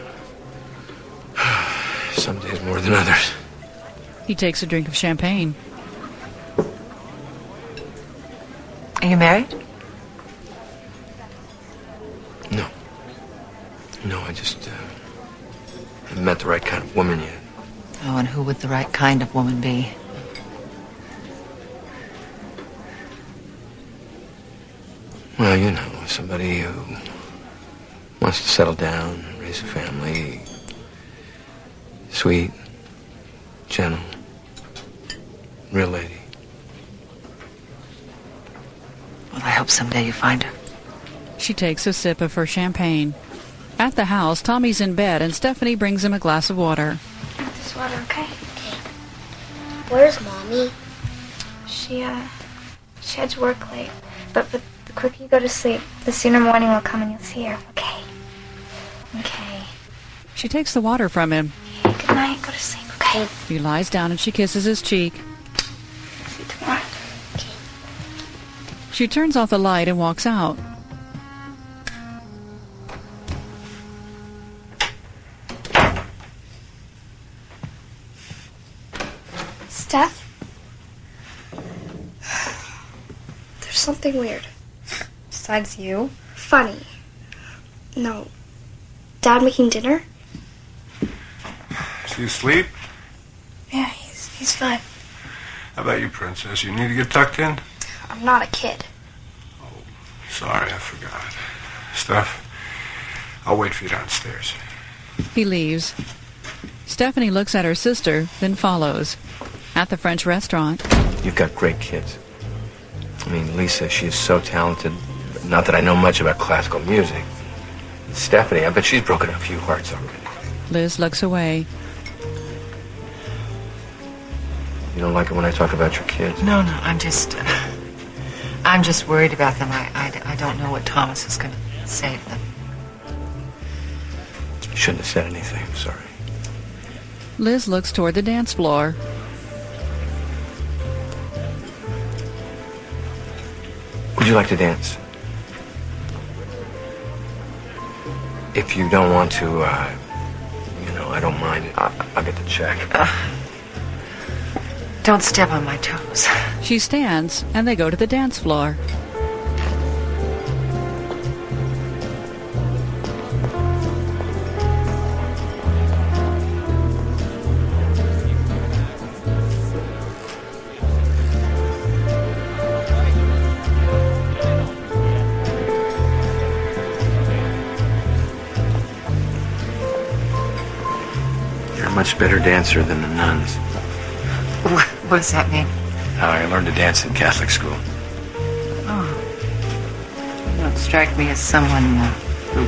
Some days more than others. He takes a drink of champagne. Are you married? No. No, I just uh, haven't met the right kind of woman yet. Oh, and who would the right kind of woman be? Well, you know, somebody who wants to settle down, raise a family, sweet, gentle, real lady. Well, I hope someday you find her. She takes a sip of her champagne. At the house, Tommy's in bed and Stephanie brings him a glass of water. This water, okay? Okay. Where's Mommy? She, uh, she had to work late. But, but the quicker you go to sleep, the sooner morning will come and you'll see her, okay? Okay. She takes the water from him. Good night, go to sleep, okay? He lies down and she kisses his cheek. See you tomorrow. Okay. She turns off the light and walks out. Steph? There's something weird. Besides you? Funny. No. Dad making dinner? Is he asleep? Yeah, he's he's fine. How about you, Princess? You need to get tucked in? I'm not a kid. Sorry, I forgot. Steph, I'll wait for you downstairs. He leaves. Stephanie looks at her sister, then follows. At the French restaurant. You've got great kids. I mean, Lisa, she is so talented. Not that I know much about classical music. Stephanie, I bet she's broken a few hearts already. Liz looks away. You don't like it when I talk about your kids? No, no, I'm just... Uh, I'm just worried about them. I, I, I don't know what Thomas is going to say to them. You shouldn't have said anything. I'm sorry. Liz looks toward the dance floor. Would you like to dance? If you don't want to, uh, you know, I don't mind. I'll, I'll get the check. Uh, don't step on my toes. She stands, and they go to the dance floor. Much better dancer than the nuns. What does that mean? Uh, I learned to dance in Catholic school. Oh. You don't strike me as someone... Uh, who...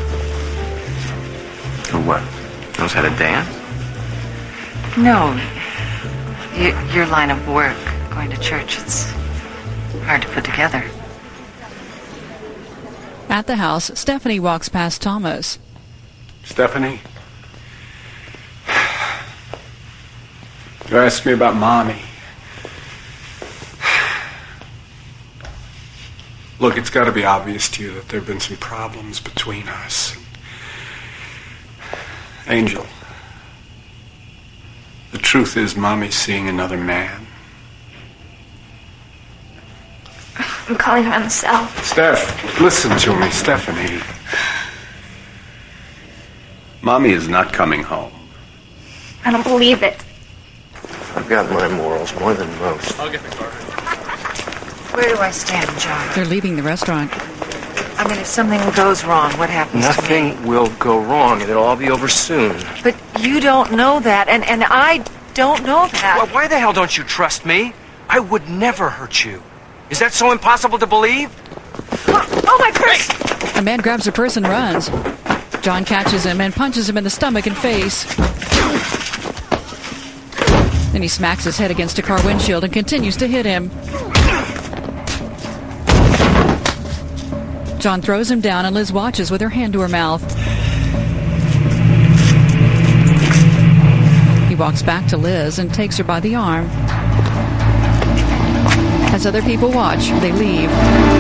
Who what? Knows how to dance? No. Y- your line of work, going to church, it's hard to put together. At the house, Stephanie walks past Thomas. Stephanie? You asked me about Mommy. Look, it's got to be obvious to you that there have been some problems between us. Angel, the truth is Mommy's seeing another man. I'm calling her on the cell. Steph, listen to me, Stephanie. Mommy is not coming home. I don't believe it. I've got my morals more than most. I'll get the car. Where do I stand, John? They're leaving the restaurant. I mean, if something goes wrong, what happens Nothing to me? will go wrong, and it'll all be over soon. But you don't know that, and, and I don't know that. Well, why the hell don't you trust me? I would never hurt you. Is that so impossible to believe? Oh, oh my purse! A man grabs her purse and runs. John catches him and punches him in the stomach and face. Then he smacks his head against a car windshield and continues to hit him. John throws him down and Liz watches with her hand to her mouth. He walks back to Liz and takes her by the arm. As other people watch, they leave.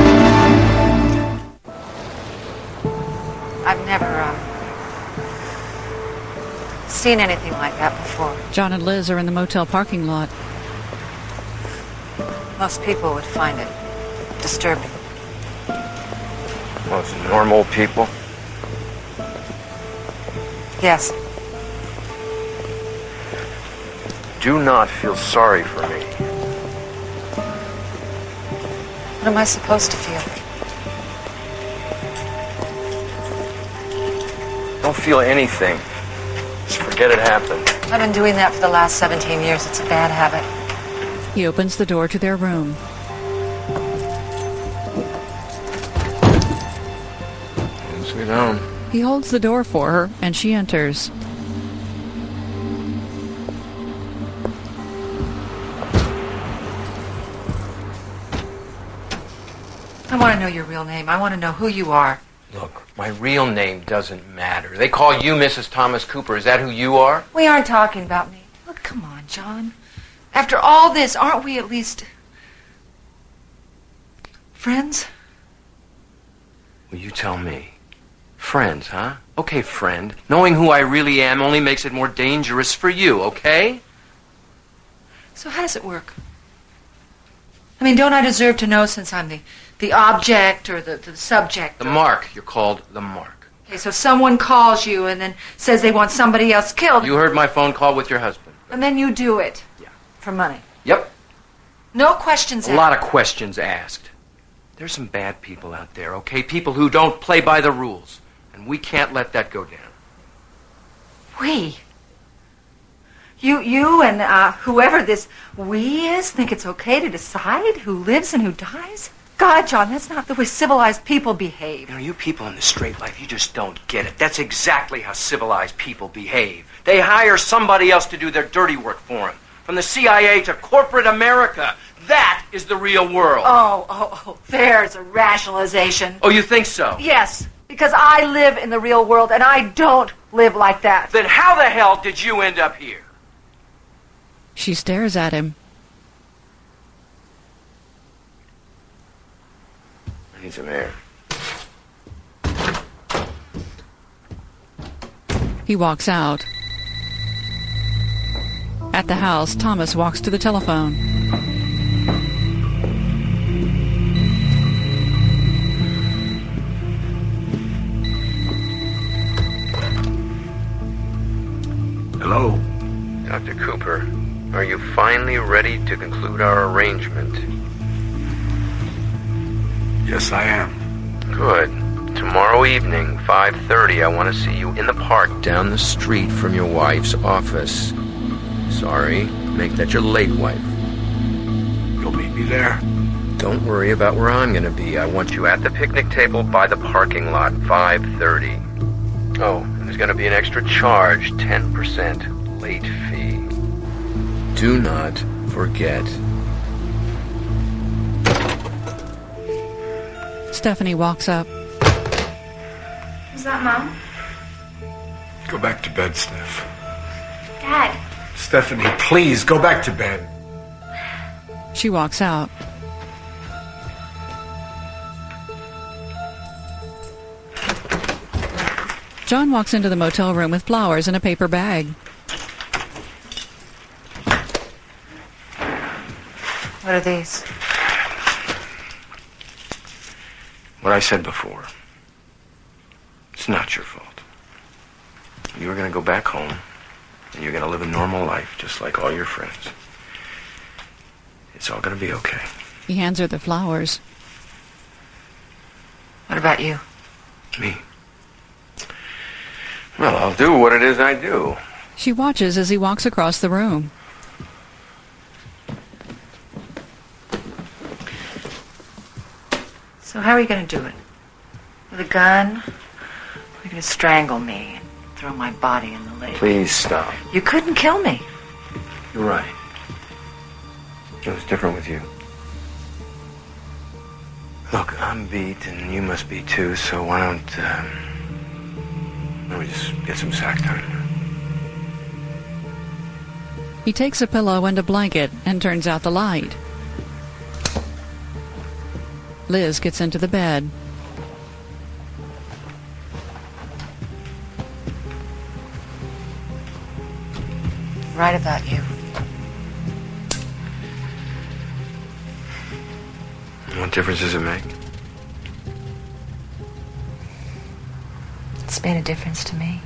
I've never uh, seen anything like that before. John and Liz are in the motel parking lot. Most people would find it disturbing. Most normal people? Yes. Do not feel sorry for me. What am I supposed to feel? Don't feel anything. Just forget it happened. I've been doing that for the last seventeen years. It's a bad habit. He opens the door to their room. Let's go down. He holds the door for her, and she enters. I want to know your real name. I want to know who you are. Look, my real name doesn't matter. They call you Missus Thomas Cooper. Is that who you are? We aren't talking about me. Look, come on, John. After all this, aren't we at least friends? Well, you tell me. Friends, huh? Okay, friend. Knowing who I really am only makes it more dangerous for you, okay? So how does it work? I mean, don't I deserve to know since I'm the, the object or the, the subject? The or... mark. You're called the mark. Okay, so someone calls you and then says they want somebody else killed. You heard my phone call with your husband. And then you do it. Yeah. For money. Yep. No questions asked. A lot of questions asked. There's some bad people out there, okay? People who don't play by the rules. And we can't let that go down. We? You you and uh, whoever this we is think it's okay to decide who lives and who dies? God, John, that's not the way civilized people behave. You know, you people in the straight life, you just don't get it. That's exactly how civilized people behave. They hire somebody else to do their dirty work for them. From the C I A to corporate America. That is the real world. Oh, oh, oh, there's a rationalization. Oh, you think so? Yes, because I live in the real world and I don't live like that. Then how the hell did you end up here? She stares at him. I need some air. He walks out. At the house, Thomas walks to the telephone. Hello? Doctor Cooper, are you finally ready to conclude our arrangement? Yes, I am. Good. Tomorrow evening, five thirty, I want to see you in the park down the street from your wife's office. Sorry, make that your late wife. You'll meet me there? Don't worry about where I'm going to be. I want you at the picnic table by the parking lot, five thirty. Oh, and there's going to be an extra charge, ten percent late fee. Do not forget. Stephanie walks up. Is that Mom? Go back to bed, Steph. Dad. Stephanie, please, go back to bed. She walks out. John walks into the motel room with flowers in a paper bag. What are these? What I said before. It's not your fault. You were going to go back home, and you're going to live a normal life, just like all your friends. It's all going to be okay. He hands her the flowers. What about you? Me? Well, I'll do what it is I do. She watches as he walks across the room. So how are you going to do it? With a gun? Or are you going to strangle me and throw my body in the lake? Please stop. You couldn't kill me. You're right. It was different with you. Look, Look, I'm beat, and you must be too, so why don't, um, why don't we just get some sack time? He takes a pillow and a blanket and turns out the light. Liz gets into the bed. Right about you. What difference does it make? It's made a difference to me.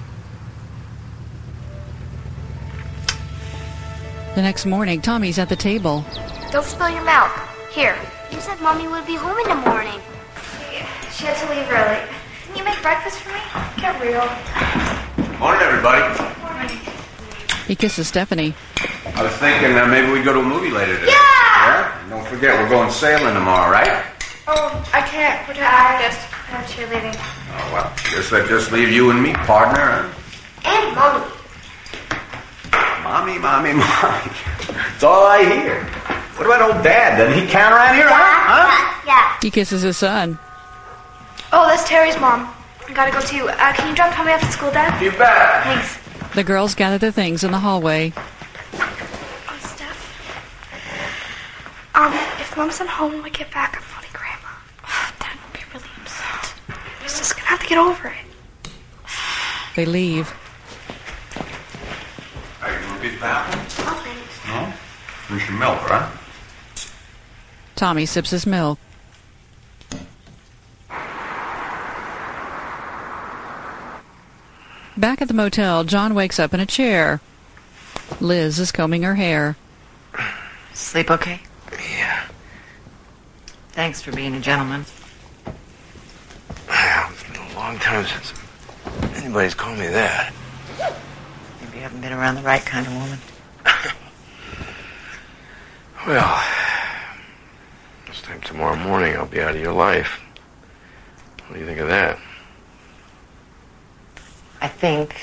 The next morning, Tommy's at the table. Don't spill your milk. Here. You said Mommy would be home in the morning. She had to leave early. Can you make breakfast for me? Get real. Morning, everybody. Morning. He kisses Stephanie. I was thinking uh, maybe we'd go to a movie later today. Yeah! Yeah? And don't forget, we're going sailing tomorrow, right? Oh, I can't. We're practice. I have cheerleading. Oh, well, guess that just leave you and me, partner. Huh? And Mommy. Mommy, mommy, mommy. That's all I hear. What about old Dad? Doesn't he count around here, huh? huh? Yeah. He kisses his son. Oh, that's Terry's mom. I gotta go too. Uh, can you drop Tommy off at school, Dad? You bet. Thanks. The girls gather their things in the hallway. Oh, Steph. Um, if Mom's not home when we get back, I'm phoning Grandma. Dad will be really upset. He's just gonna have to get over it. They leave. Are you going to get that one? Oh, thanks. No? Drink your milk, right? Tommy sips his milk. Back at the motel, John wakes up in a chair. Liz is combing her hair. Sleep okay? Yeah. Thanks for being a gentleman. Well, it's been a long time since anybody's called me that. Maybe you haven't been around the right kind of woman. Well, this time tomorrow morning I'll be out of your life. What do you think of that? I think...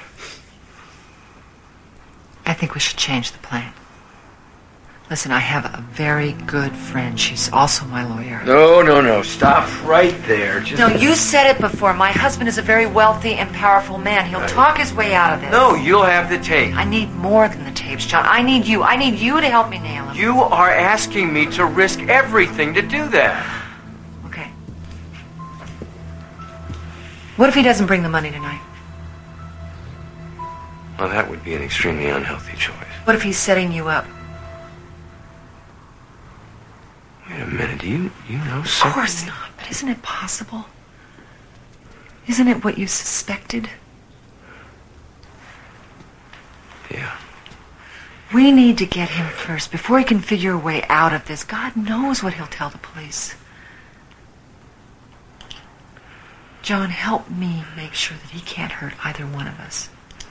I think we should change the plan. Listen, I have a very good friend. She's also my lawyer. No, no, no. Stop right there. Just No, you said it before. My husband is a very wealthy and powerful man. He'll Right. talk his way out of this. No, you'll have the tape. I need more than the tapes, John. I need you. I need you to help me nail him. You are asking me to risk everything to do that. Okay. What if he doesn't bring the money tonight? Well, that would be an extremely unhealthy choice. What if he's setting you up? Wait a minute. Do you, you know Of something? course not, but isn't it possible? Isn't it what you suspected? Yeah. We need to get him first before he can figure a way out of this. God knows what he'll tell the police. John, help me make sure that he can't hurt either one of us.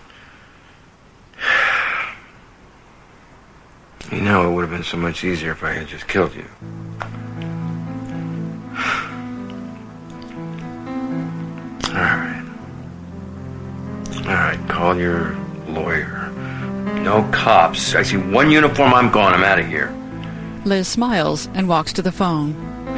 You know, it would have been so much easier if I had just killed you. All right. All right, call your lawyer. No cops. I see one uniform, I'm gone. I'm out of here. Liz smiles and walks to the phone.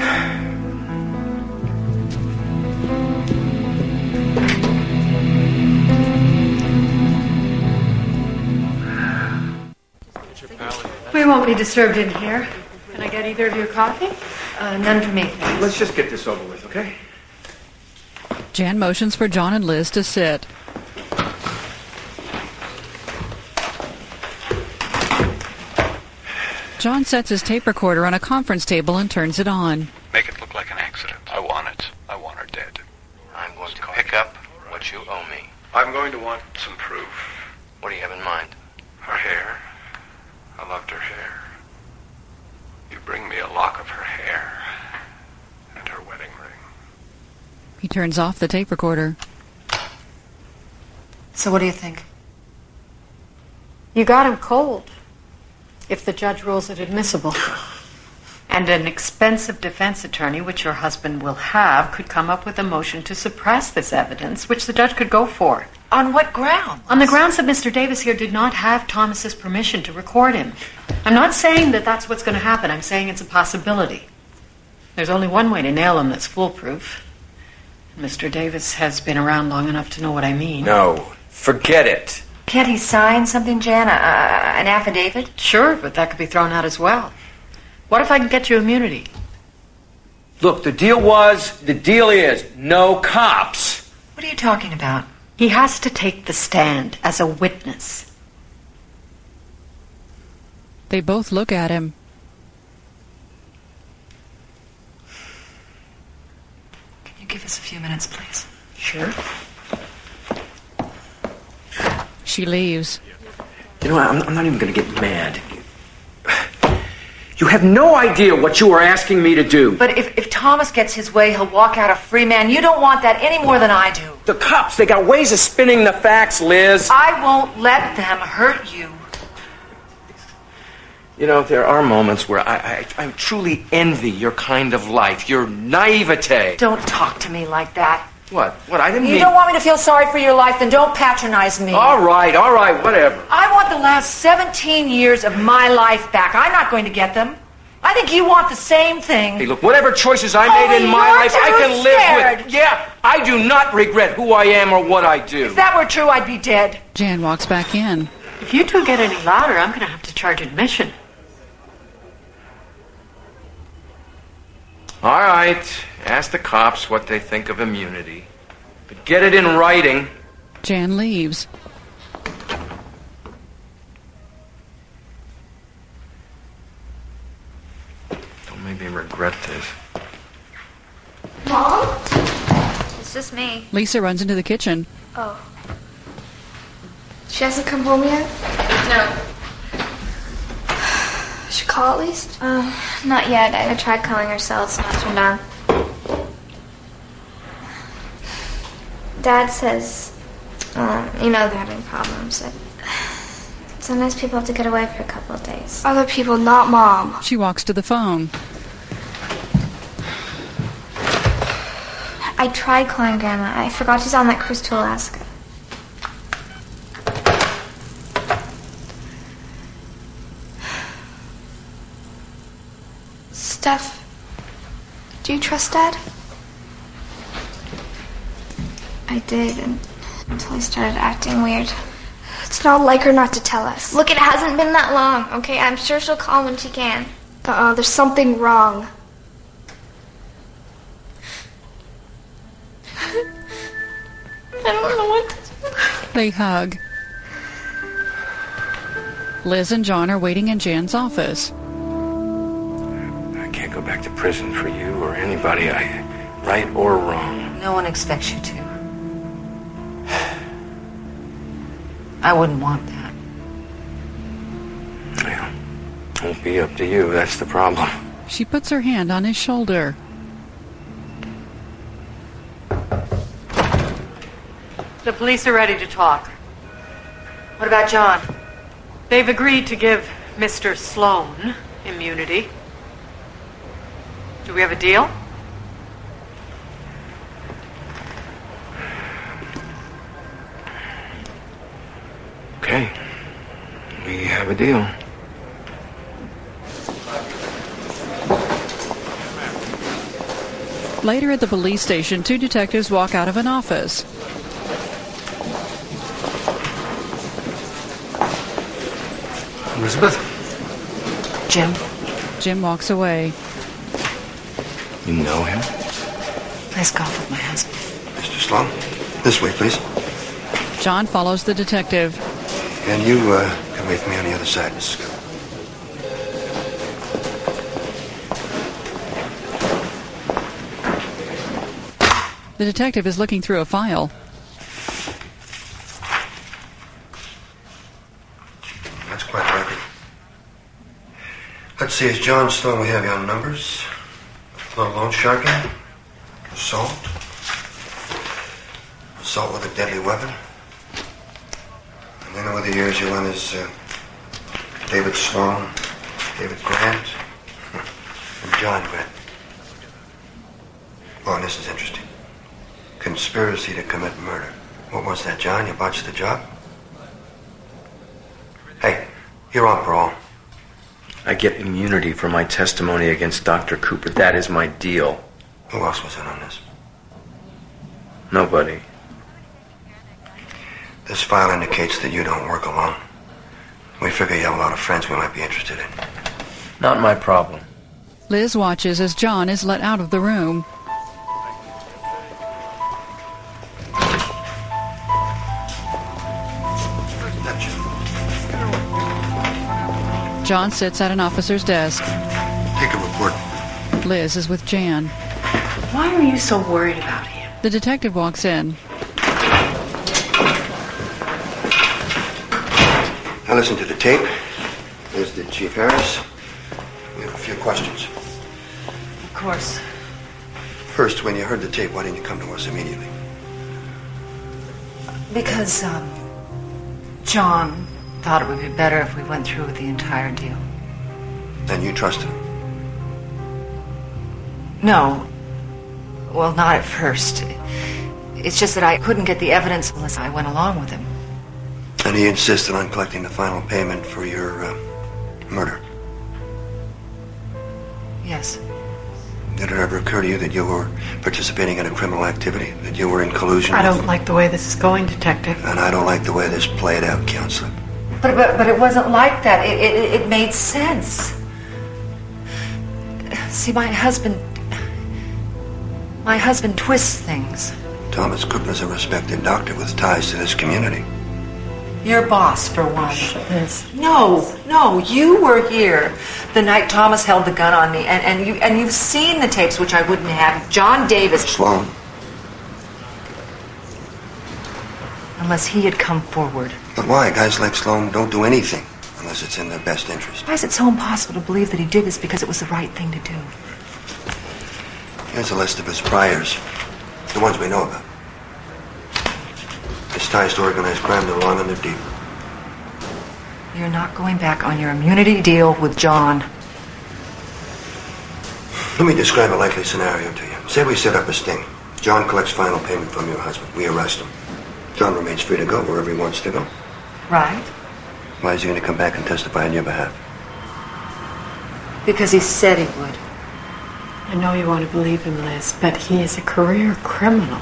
We won't be disturbed in here. Can I get either of you a coffee? Uh, none for me. Let's just get this over with, okay? Jan motions for John and Liz to sit. John sets his tape recorder on a conference table and turns it on. Make it look like an accident. I want it. I want her dead. I'm going to pick up what you owe me. I'm going to want some proof. What do you have in mind? Her hair. I loved her hair. You bring me a lock of her hair and her wedding ring. He turns off the tape recorder. So what do you think? You got him cold. If the judge rules it admissible. And an expensive defense attorney, which your husband will have, could come up with a motion to suppress this evidence, which the judge could go for. On what ground? On the grounds that Mister Davis here did not have Thomas's permission to record him. I'm not saying that that's what's going to happen. I'm saying it's a possibility. There's only one way to nail him that's foolproof. Mister Davis has been around long enough to know what I mean. No, forget it. Can't he sign something, Jan? Uh, an affidavit? Sure, but that could be thrown out as well. What if I can get you immunity? Look, the deal was, the deal is, no cops. What are you talking about? He has to take the stand as a witness. They both look at him. Can you give us a few minutes, please? Sure. She leaves. You know what, I'm, I'm not even going to get mad. You have no idea what you are asking me to do. But if, if Thomas gets his way, he'll walk out a free man. You don't want that any more than I do. The cops, they got ways of spinning the facts, Liz. I won't let them hurt you. You know, there are moments where I, I, I truly envy your kind of life, your naivete. Don't talk to me like that. What? What? I didn't You mean... don't want me to feel sorry for your life, then don't patronize me. All right, all right, whatever. I want the last seventeen years of my life back. I'm not going to get them. I think you want the same thing. Hey, look, whatever choices I oh, made in my you're life, too I can scared. live with. Yeah, I do not regret who I am or what I do. If that were true, I'd be dead. Jan walks back in. If you two get any louder, I'm going to have to charge admission. All right, ask the cops what they think of immunity. But get it in writing. Jan leaves. Don't make me regret this. Mom? It's just me. Lisa runs into the kitchen. Oh. She hasn't come home yet? No. Should call at least? Uh, not yet. I tried calling her cell. It's not turned on. Dad says, um, you know, they're having problems. That sometimes people have to get away for a couple of days. Other people, not Mom. She walks to the phone. I tried calling Grandma. I forgot she's on that cruise to Alaska. Steph, do you trust Dad? I did, and until he started acting weird. It's not like her not to tell us. Look, it hasn't been that long, okay? I'm sure she'll call when she can. Uh-uh, there's something wrong. I don't know what to do. They hug. Liz and John are waiting in Jan's office. I can't go back to prison for you or anybody, I, right or wrong. No one expects you to. I wouldn't want that. Yeah, won't be up to you, that's the problem. She puts her hand on his shoulder. The police are ready to talk. What about John? They've agreed to give Mister Sloan immunity. Do we have a deal? Okay, we have a deal. Later at the police station, two detectives walk out of an office. Elizabeth? Jim? Jim walks away. You know him? Plays golf with my husband. Mister Sloan, this way, please. John follows the detective. And you, uh, come with me on the other side, Missus Scott. The detective is looking through a file. That's quite a record. Let's see, as John Sloan, we have you on numbers. A little loan sharking. Assault. Assault with a deadly weapon. And then over the years you went as uh, David Sloan, David Grant, and John Grant. Oh, and this is interesting. Conspiracy to commit murder. What was that, John? You botched the job? Hey, you're on parole. I get immunity for my testimony against Doctor Cooper. That is my deal. Who else was in on this? Nobody. This file indicates that you don't work alone. We figure you have a lot of friends we might be interested in. Not my problem. Liz watches as John is let out of the room. John sits at an officer's desk. Take a report. Liz is with Jan. Why are you so worried about him? The detective walks in. I listened to the tape. There's the Chief Harris. We have a few questions. Of course. First, when you heard the tape, why didn't you come to us immediately? Because, um, John thought it would be better if we went through with the entire deal. And you trusted him? No. Well, not at first. It's just that I couldn't get the evidence unless I went along with him. And he insisted on collecting the final payment for your uh, murder? Yes. Did it ever occur to you that you were participating in a criminal activity? That you were in collusion? I don't like the way this is going, Detective. And I don't like the way this played out, Counselor. But, but, but it wasn't like that. It, it, it made sense. See, my husband... My husband twists things. Thomas Cooper's a respected doctor with ties to this community. Your boss, for one. Yes. No, no, you were here the night Thomas held the gun on me, and, and, you, and you've seen the tapes, which I wouldn't have. John Davis... Sloan. Unless he had come forward. But why? Guys like Sloan don't do anything unless it's in their best interest. Why is it so impossible to believe that he did this because it was the right thing to do? Here's a list of his priors. The ones we know about. His ties to organized crime, they're long and they're deep. You're not going back on your immunity deal with John. Let me describe a likely scenario to you. Say we set up a sting. John collects final payment from your husband. We arrest him. John remains free to go wherever he wants to go. Right. Why is he going to come back and testify on your behalf? Because he said he would. I know you want to believe him, Liz, but he is a career criminal.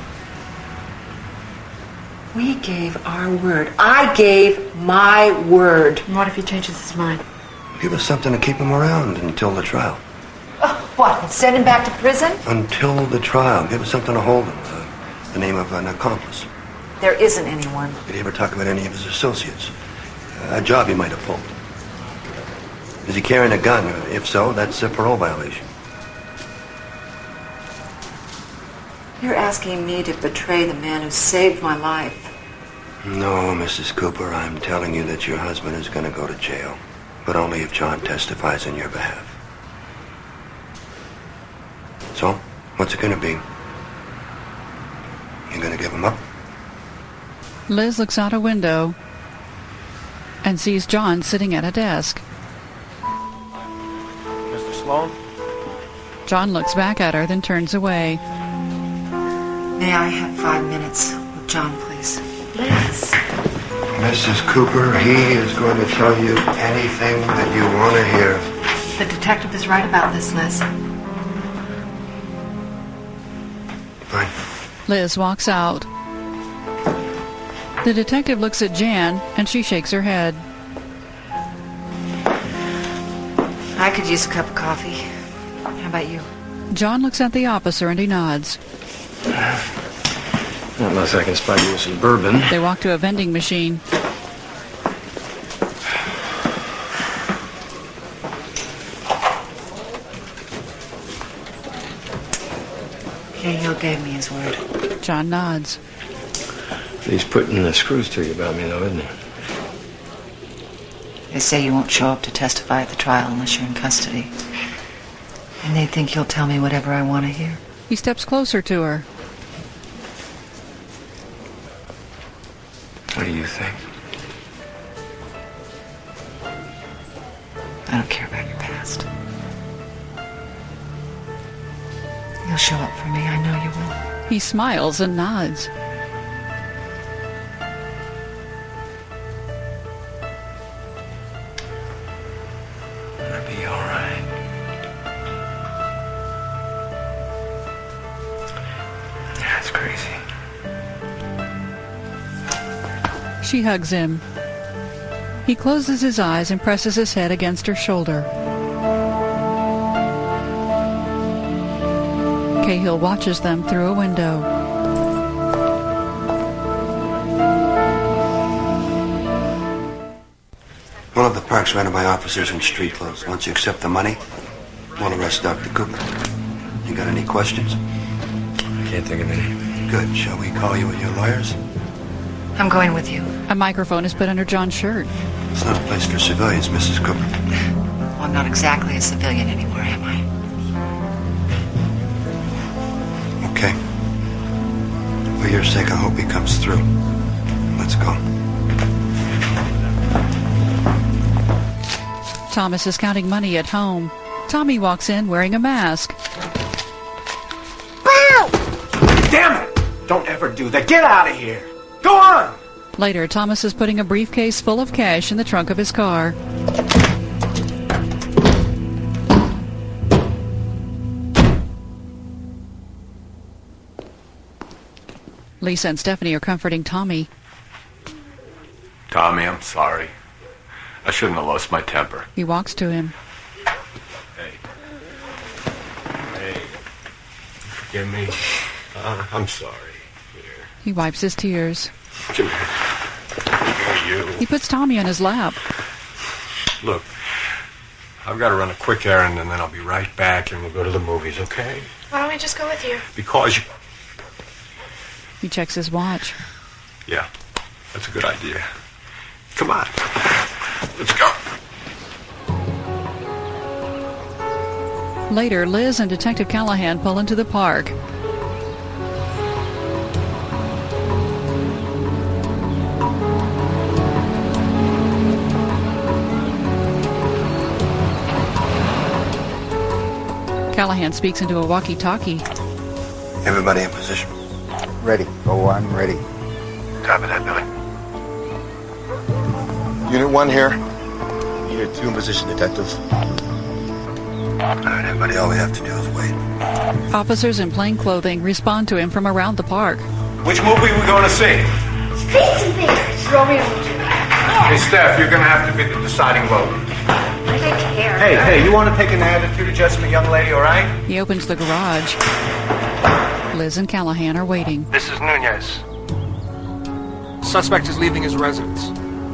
We gave our word. I gave my word. And what if he changes his mind? Give us something to keep him around until the trial. Oh, what? Send him back to prison? Until the trial. Give us something to hold him. Uh, the name of an accomplice. There isn't anyone. Did he ever talk about any of his associates? Uh, a job he might have pulled. Is he carrying a gun? If so, that's a parole violation. You're asking me to betray the man who saved my life. No, Missus Cooper, I'm telling you that your husband is going to go to jail. But only if John testifies on your behalf. So, what's it going to be? You going to give him up? Liz looks out a window and sees John sitting at a desk. Mister Sloan? John looks back at her, then turns away. May I have five minutes with John, please? Liz. Missus Cooper, he is going to tell you anything that you want to hear. The detective is right about this, Liz. Fine. Liz walks out. The detective looks at Jan, and she shakes her head. I could use a cup of coffee. How about you? John looks at the officer, and he nods. Unless I can spot you with some bourbon. They walk to a vending machine. Cahill gave me his word. John nods. He's putting the screws to you about me, though, isn't he? They say you won't show up to testify at the trial unless you're in custody. And they think you'll tell me whatever I want to hear. He steps closer to her. What do you think? I don't care about your past. You'll show up for me, I know you will. He smiles and nods. I'd be She hugs him. He closes his eyes and presses his head against her shoulder. Cahill watches them through a window. One of the parks rented by officers in street clothes. Once you accept the money, we'll arrest Doctor Cooper. You got any questions? I can't think of any. Good. Shall we call you with your lawyers? I'm going with you. A microphone is put under John's shirt. It's not a place for civilians, Missus Cooper. Well, I'm not exactly a civilian anymore, am I? Okay. For your sake, I hope he comes through. Let's go. Thomas is counting money at home. Tommy walks in wearing a mask. Wow! Damn it! Don't ever do that. Get out of here. Go on! Later, Thomas is putting a briefcase full of cash in the trunk of his car. Lisa and Stephanie are comforting Tommy. Tommy, I'm sorry. I shouldn't have lost my temper. He walks to him. Hey. Hey. Forgive me. Uh, I'm sorry. Here. He wipes his tears. Come here. You. He puts Tommy on his lap. Look, I've got to run a quick errand and then I'll be right back and we'll go to the movies, okay? Why don't we just go with you? Because you... He checks his watch. Yeah, that's a good idea. Come on. Let's go. Later, Liz and Detective Callahan pull into the park. Callahan speaks into a walkie-talkie. Everybody in position. Ready. Go on, ready. Copy that, Billy. Unit one here. Unit two in position, Detective. All right, everybody, all we have to do is wait. Officers in plain clothing respond to him from around the park. Which movie are we going to see? Crazy Bears. Romeo and Juliet. Hey, Steph, you're going to have to be the deciding vote. I don't care. Hey, hey, you want to take an attitude adjustment, young lady, all right? He opens the garage. Liz and Callahan are waiting. This is Nunez. Suspect is leaving his residence.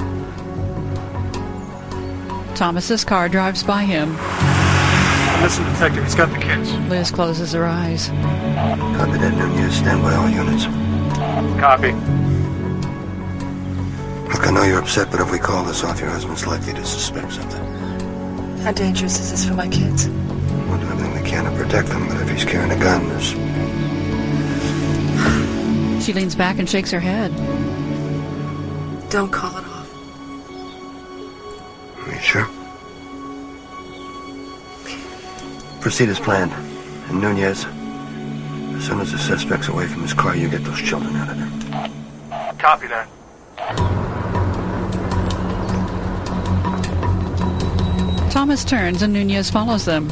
Thomas's car drives by him. Listen, Detective, he's got the kids. Liz closes her eyes. Copy that, Nunez. Stand by all units. Copy. Look, I know you're upset, but if we call this off, your husband's likely to suspect something. How dangerous is this for my kids? We'll do everything we can to protect them, but if he's carrying a gun, there's... She leans back and shakes her head. Don't call it off. Are you sure? Proceed as planned. And Nunez, as soon as the suspect's away from his car, you get those children out of there. Copy that. Thomas turns and Nunez follows them.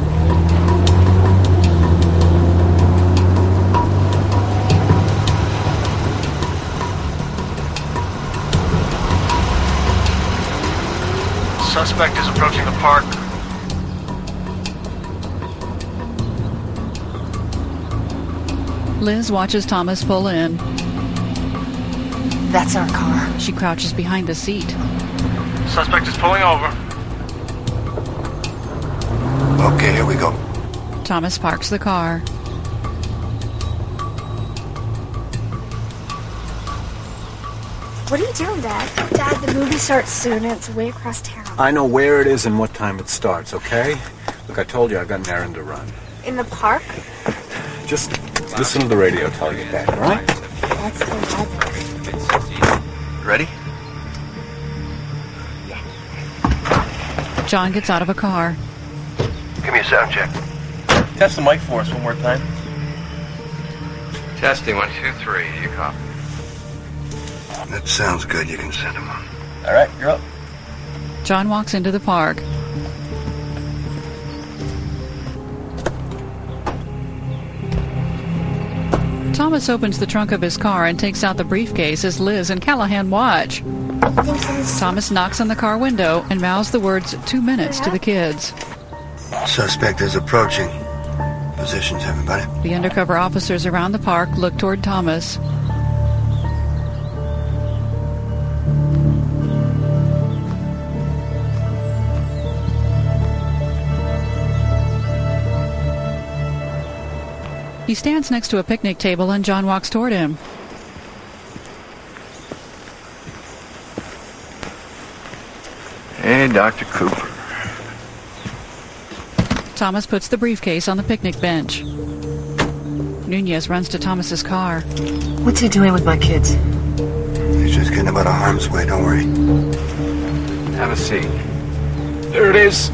Suspect is approaching the park. Liz watches Thomas pull in. That's our car. She crouches behind the seat. Suspect is pulling over. Okay, here we go. Thomas parks the car. What are you doing, Dad? Dad, the movie starts soon and it's way across town. I know where it is and what time it starts, okay? Look, I told you I've got an errand to run. In the park? Just listen to the radio till I get back, all right? That's the vibe. Ready? John gets out of a car. Give me a sound check. Test the mic for us one more time. Testing, one, two, three. You copy? That sounds good. You can send him on. All right, you're up. John walks into the park. Thomas opens the trunk of his car and takes out the briefcase as Liz and Callahan watch. Thomas knocks on the car window and mouths the words two minutes to the kids. Suspect is approaching. Positions, everybody. The undercover officers around the park look toward Thomas. He stands next to a picnic table and John walks toward him. Hey, Doctor Cooper. Thomas puts the briefcase on the picnic bench. Nunez runs to Thomas's car. What's he doing with my kids? He's just getting about a harm's way, don't worry. Have a seat. There it is.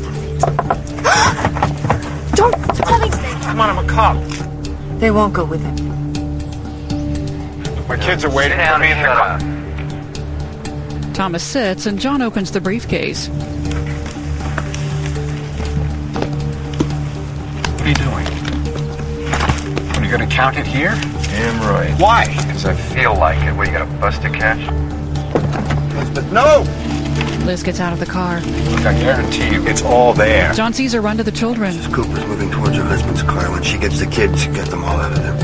Don't tell me. Come on, I'm a cop. They won't go with him. My kids are waiting for me in the car. Thomas sits and John opens the briefcase. What are you doing? Are you going to count it here? Damn right. Why? Because I feel like it. What, you got a bus to catch? But no! Liz gets out of the car. Look, I guarantee you, it's all there. John sees her run to the children. Missus Cooper's moving towards her husband's car. When she gets the kids, get them all out of there.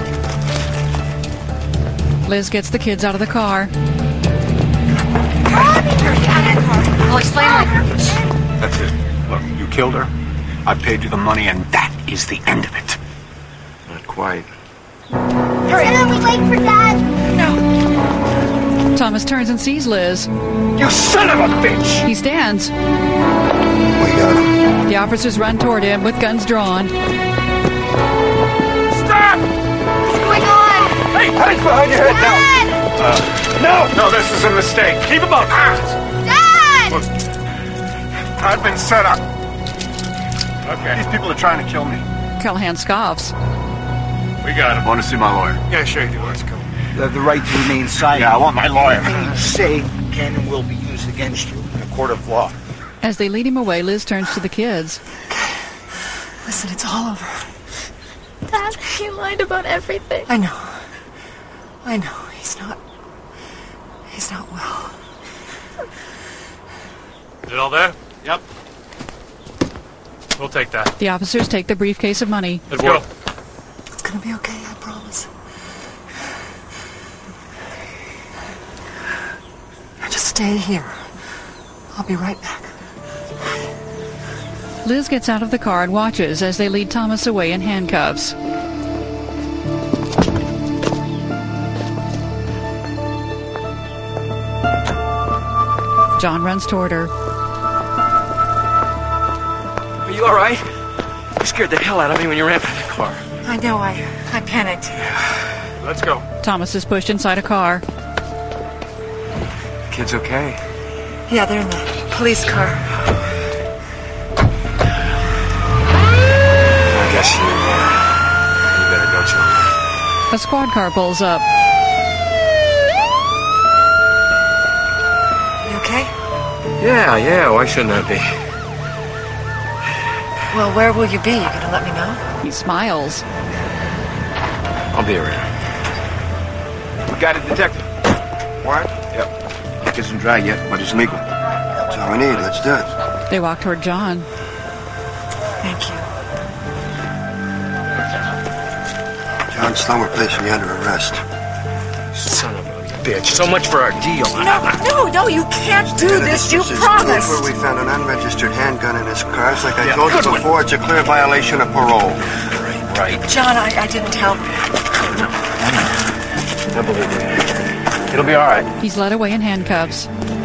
Liz gets the kids out of the car. I'll explain later. That's it. Look, you killed her. I paid you the money, and that is the end of it. Not quite. Hurry! Are we late for Dad? No. Thomas turns and sees Liz. You son of a bitch! He stands. We got him. The officers run toward him with guns drawn. Stop! What's going on? Hey, hands behind your head now! Uh, no! No, this is a mistake. Keep him up! Dad! Look, I've been set up. Okay. These people are trying to kill me. Callahan scoffs. We got him. Want to see my lawyer? Yeah, sure you do. Let's go. You have the right to remain silent. Yeah, I want my lawyer. Anything you say can and will be used against you in a court of law. As they lead him away, Liz turns to the kids. Listen, it's all over. Dad, he lied about everything. I know. I know. He's not... He's not well. Is it all there? Yep. We'll take that. The officers take the briefcase of money. Let's go. It's gonna be okay, I promise. Now just stay here. I'll be right back. Liz gets out of the car and watches as they lead Thomas away in handcuffs. John runs toward her. Are you all right? You scared the hell out of me when you ran from the car. I know, I, I panicked. Let's go. Thomas is pushed inside a car. Kids okay? Yeah, they're in the police car. I guess you, uh, you better go, children. A squad car pulls up. You okay? Yeah, yeah, why shouldn't I be? Well, where will you be? You gonna let me know? He smiles. I'll be around. We got a detective. What? Yep. It isn't dry yet, but it's legal. That's all we need. Let's do it. They walk toward John. Thank you. John Sloan, we're placing you under arrest. Son of a bitch. So much for our deal. No, no, no, you can't do this. You promised. Where we found an unregistered handgun in his car. It's like I Yeah, told you good one. before, it's a clear violation of parole. Right, right. John, I, I didn't tell. I believe you. It'll be all right. He's led away in handcuffs.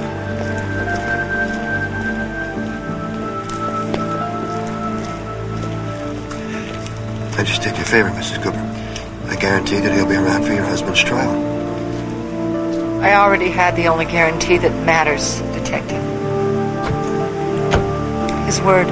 I just did you a favor, Missus Cooper. I guarantee that he'll be around for your husband's trial. I already had the only guarantee that matters, Detective. His word.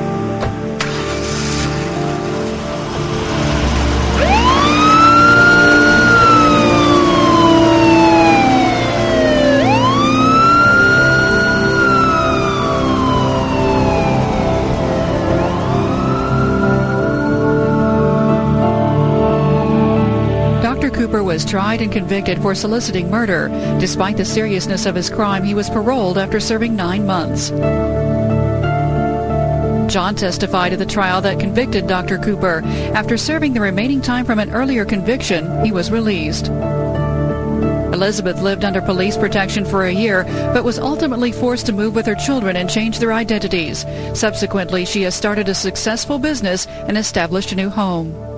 was tried and convicted for soliciting murder. Despite the seriousness of his crime, he was paroled after serving nine months. John testified at the trial that convicted Doctor Cooper. After serving the remaining time from an earlier conviction, he was released. Elizabeth lived under police protection for a year, but was ultimately forced to move with her children and change their identities. Subsequently, she has started a successful business and established a new home.